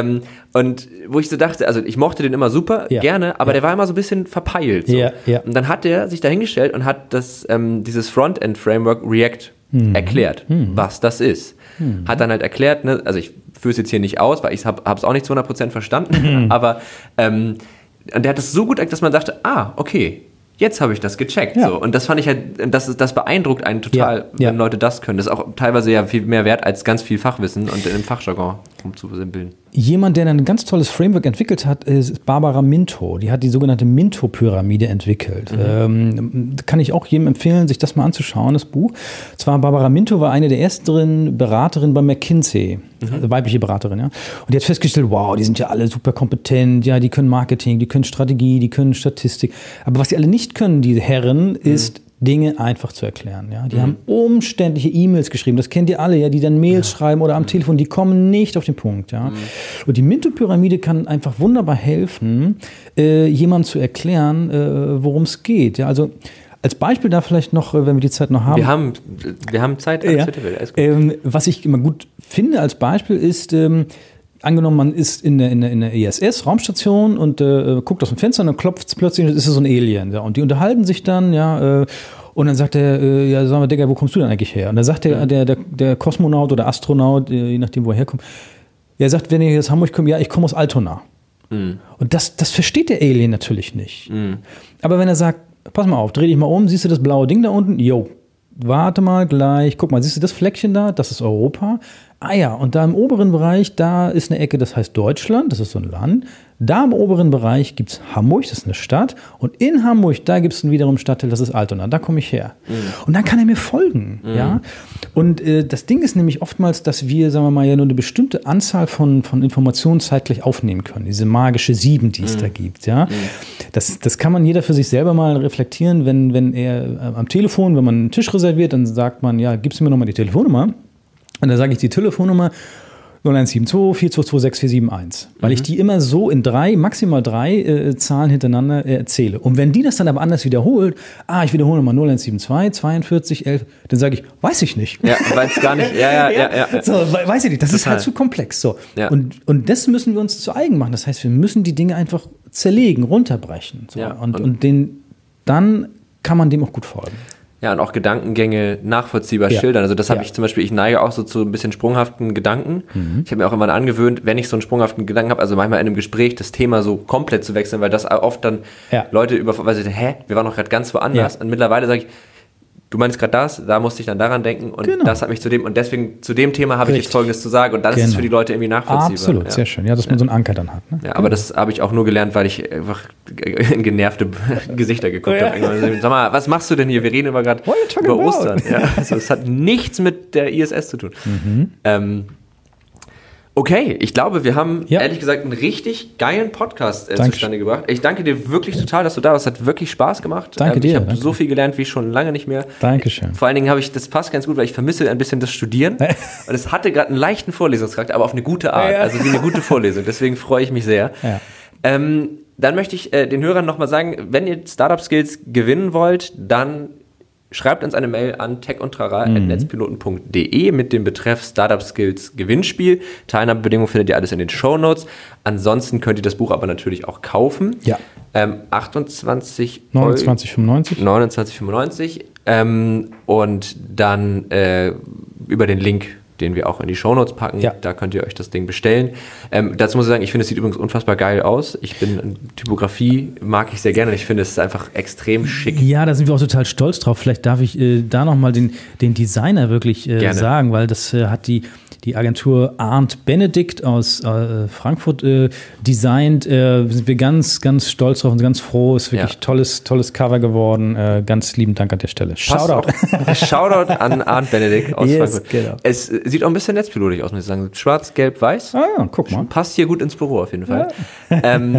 Und wo ich so dachte, also ich mochte den immer super, gerne, aber der war immer so ein bisschen verpeilt. So. Ja. Und dann hat der sich da hingestellt und hat dieses Frontend-Framework React erklärt, was das ist. Hat dann halt erklärt, ne, also ich führe es jetzt hier nicht aus, weil ich habe es auch nicht zu 100% verstanden, aber und der hat das so gut, dass man dachte, okay, jetzt habe ich das gecheckt. Ja. So. Und das fand ich halt, das beeindruckt einen total, wenn Leute das können. Das ist auch teilweise ja viel mehr wert als ganz viel Fachwissen und im Fachjargon umzusimpeln. Jemand, der ein ganz tolles Framework entwickelt hat, ist Barbara Minto. Die hat die sogenannte Minto-Pyramide entwickelt. Kann ich auch jedem empfehlen, sich das mal anzuschauen, das Buch. Zwar Barbara Minto war eine der ersten Beraterinnen bei McKinsey, also weibliche Beraterin. Ja? Und die hat festgestellt, wow, die sind ja alle super kompetent, ja, die können Marketing, die können Strategie, die können Statistik. Aber was die alle nicht können, die Herren, ist Dinge einfach zu erklären. Ja? Die haben umständliche E-Mails geschrieben, das kennt ihr alle, ja, die dann Mails schreiben oder am Telefon, die kommen nicht auf den Punkt. Ja? Und die Minto-Pyramide kann einfach wunderbar helfen, jemandem zu erklären, worum es geht. Ja? Also als Beispiel da vielleicht noch, wenn wir die Zeit noch haben. Wir haben Zeit, alles gut. Was ich immer gut finde als Beispiel ist, angenommen, man ist in der ISS, Raumstation, und guckt aus dem Fenster und dann klopft es plötzlich, und das ist so ein Alien. Ja, und die unterhalten sich dann, und dann sagt er, sag mal, Digga, wo kommst du denn eigentlich her? Und dann sagt der Kosmonaut oder Astronaut, je nachdem, wo er herkommt, er sagt, wenn ihr aus Hamburg kommt, ich komme aus Altona. Und das versteht der Alien natürlich nicht. Aber wenn er sagt, pass mal auf, dreh dich mal um, siehst du das blaue Ding da unten? Jo, warte mal gleich, guck mal, siehst du das Fleckchen da? Das ist Europa. Ah ja, und da im oberen Bereich, da ist eine Ecke, das heißt Deutschland, das ist so ein Land. Da im oberen Bereich gibt es Hamburg, das ist eine Stadt. Und in Hamburg, da gibt es wiederum einen Stadtteil, das ist Altona, da komme ich her. Und dann kann er mir folgen. Ja? Und das Ding ist nämlich oftmals, dass wir, sagen wir mal, ja nur eine bestimmte Anzahl von Informationen zeitgleich aufnehmen können. Diese magische 7, die es da gibt. Ja? Das kann man jeder für sich selber mal reflektieren, wenn er am Telefon, wenn man einen Tisch reserviert, dann sagt man, ja, gibst du mir nochmal die Telefonnummer. Und dann sage ich die Telefonnummer 0172 422 6471, weil ich die immer so in maximal drei Zahlen hintereinander erzähle. Und wenn die das dann aber anders wiederholt, ich wiederhole nochmal 0172 42 11, dann sage ich, weiß ich nicht. Ja, weiß gar nicht. Ja. So, weiß ich nicht, das ist halt zu komplex. So. Ja. Und das müssen wir uns zu eigen machen. Das heißt, wir müssen die Dinge einfach zerlegen, runterbrechen. So. Ja, und dann kann man dem auch gut folgen. Ja, und auch Gedankengänge nachvollziehbar schildern. Also das habe ich zum Beispiel, ich neige auch so zu ein bisschen sprunghaften Gedanken. Ich habe mir auch immer angewöhnt, wenn ich so einen sprunghaften Gedanken habe, also manchmal in einem Gespräch das Thema so komplett zu wechseln, weil das oft dann Leute weil sie sagen, wir waren doch gerade ganz woanders. Und mittlerweile sage ich, du meinst gerade das, da musste ich dann daran denken und das hat mich zu dem, und deswegen zu dem Thema habe ich jetzt Folgendes zu sagen, und dann ist es für die Leute irgendwie nachvollziehbar. Absolut, sehr schön. Ja, dass man so einen Anker dann hat. Ne? Ja, aber das habe ich auch nur gelernt, weil ich einfach in genervte Gesichter geguckt habe. Sag mal, was machst du denn hier? Wir reden immer gerade über Ostern. Ja, also es hat nichts mit der ISS zu tun. Okay, ich glaube, wir haben ehrlich gesagt einen richtig geilen Podcast zustande gebracht. Ich danke dir wirklich total, dass du da warst. Es hat wirklich Spaß gemacht. Danke dir. Ich habe so viel gelernt wie schon lange nicht mehr. Dankeschön. Vor allen Dingen das passt ganz gut, weil ich vermisse ein bisschen das Studieren. Und es hatte gerade einen leichten Vorlesungscharakter, aber auf eine gute Art. Also wie eine gute Vorlesung. Deswegen freue ich mich sehr. Ja. Dann möchte ich den Hörern nochmal sagen, wenn ihr Startup Skills gewinnen wollt, dann schreibt uns eine Mail an techundtrara@netzpiloten.de mit dem Betreff Startup Skills Gewinnspiel. Teilnahmebedingungen findet ihr alles in den Shownotes. Ansonsten könnt ihr das Buch aber natürlich auch kaufen. Ja. 29,95. Und dann über den Link, den wir auch in die Shownotes packen. Ja. Da könnt ihr euch das Ding bestellen. Dazu muss ich sagen, ich finde, es sieht übrigens unfassbar geil aus. Typografie mag ich sehr gerne. Ich finde, es ist einfach extrem schick. Ja, da sind wir auch total stolz drauf. Vielleicht darf ich da nochmal den Designer wirklich sagen, weil das hat die Agentur Arndt Benedikt aus Frankfurt designt. Sind wir ganz, ganz stolz drauf und ganz froh. Ist wirklich tolles Cover geworden. Ganz lieben Dank an der Stelle. Shoutout. Shoutout an Arndt Benedikt aus Frankfurt. Genau. Es sieht auch ein bisschen netzpilotig aus, muss ich sagen. Schwarz, gelb, weiß. Guck mal. Passt hier gut ins Büro auf jeden Fall. Ja.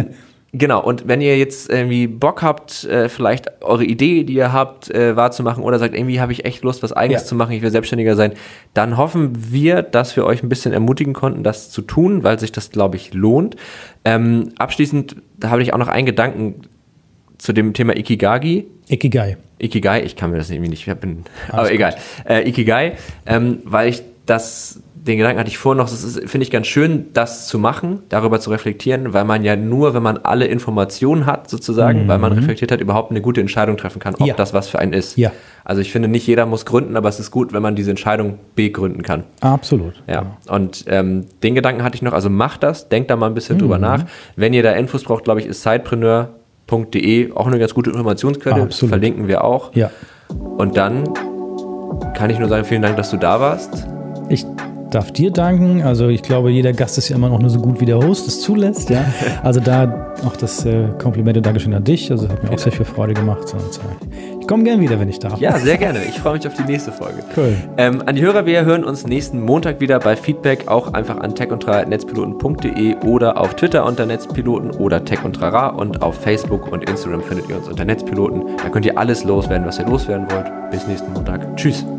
Genau, und wenn ihr jetzt irgendwie Bock habt, vielleicht eure Idee, die ihr habt, wahrzumachen oder sagt, irgendwie habe ich echt Lust, was Eigenes zu machen, ich will Selbstständiger sein, dann hoffen wir, dass wir euch ein bisschen ermutigen konnten, das zu tun, weil sich das, glaube ich, lohnt. Abschließend habe ich auch noch einen Gedanken zu dem Thema Ikigai, ich kann mir das irgendwie nicht, aber egal. Ikigai, weil ich den Gedanken hatte ich vorhin noch, finde ich ganz schön, das zu machen, darüber zu reflektieren, weil man ja nur, wenn man alle Informationen hat, sozusagen, weil man reflektiert hat, überhaupt eine gute Entscheidung treffen kann, ob das was für einen ist. Ja. Also ich finde, nicht jeder muss gründen, aber es ist gut, wenn man diese Entscheidung begründen kann. Absolut. Ja. Genau. Und den Gedanken hatte ich noch, also macht das, denkt da mal ein bisschen drüber nach. Wenn ihr da Infos braucht, glaube ich, ist sidepreneur.de auch eine ganz gute Informationsquelle. Das verlinken wir auch. Ja. Und dann kann ich nur sagen, vielen Dank, dass du da warst. Ich darf dir danken. Also ich glaube, jeder Gast ist ja immer noch nur so gut, wie der Host es zulässt. Ja? Also da auch das Kompliment und Dankeschön an dich. Also hat mir auch sehr viel Freude gemacht. Und ich komme gerne wieder, wenn ich darf. Ja, sehr gerne. Ich freue mich auf die nächste Folge. Cool. An die Hörer, wir hören uns nächsten Montag wieder bei Feedback. Auch einfach an techundtrara@netzpiloten.de oder auf Twitter unter Netzpiloten oder techundtrara und auf Facebook und Instagram findet ihr uns unter Netzpiloten. Da könnt ihr alles loswerden, was ihr loswerden wollt. Bis nächsten Montag. Tschüss.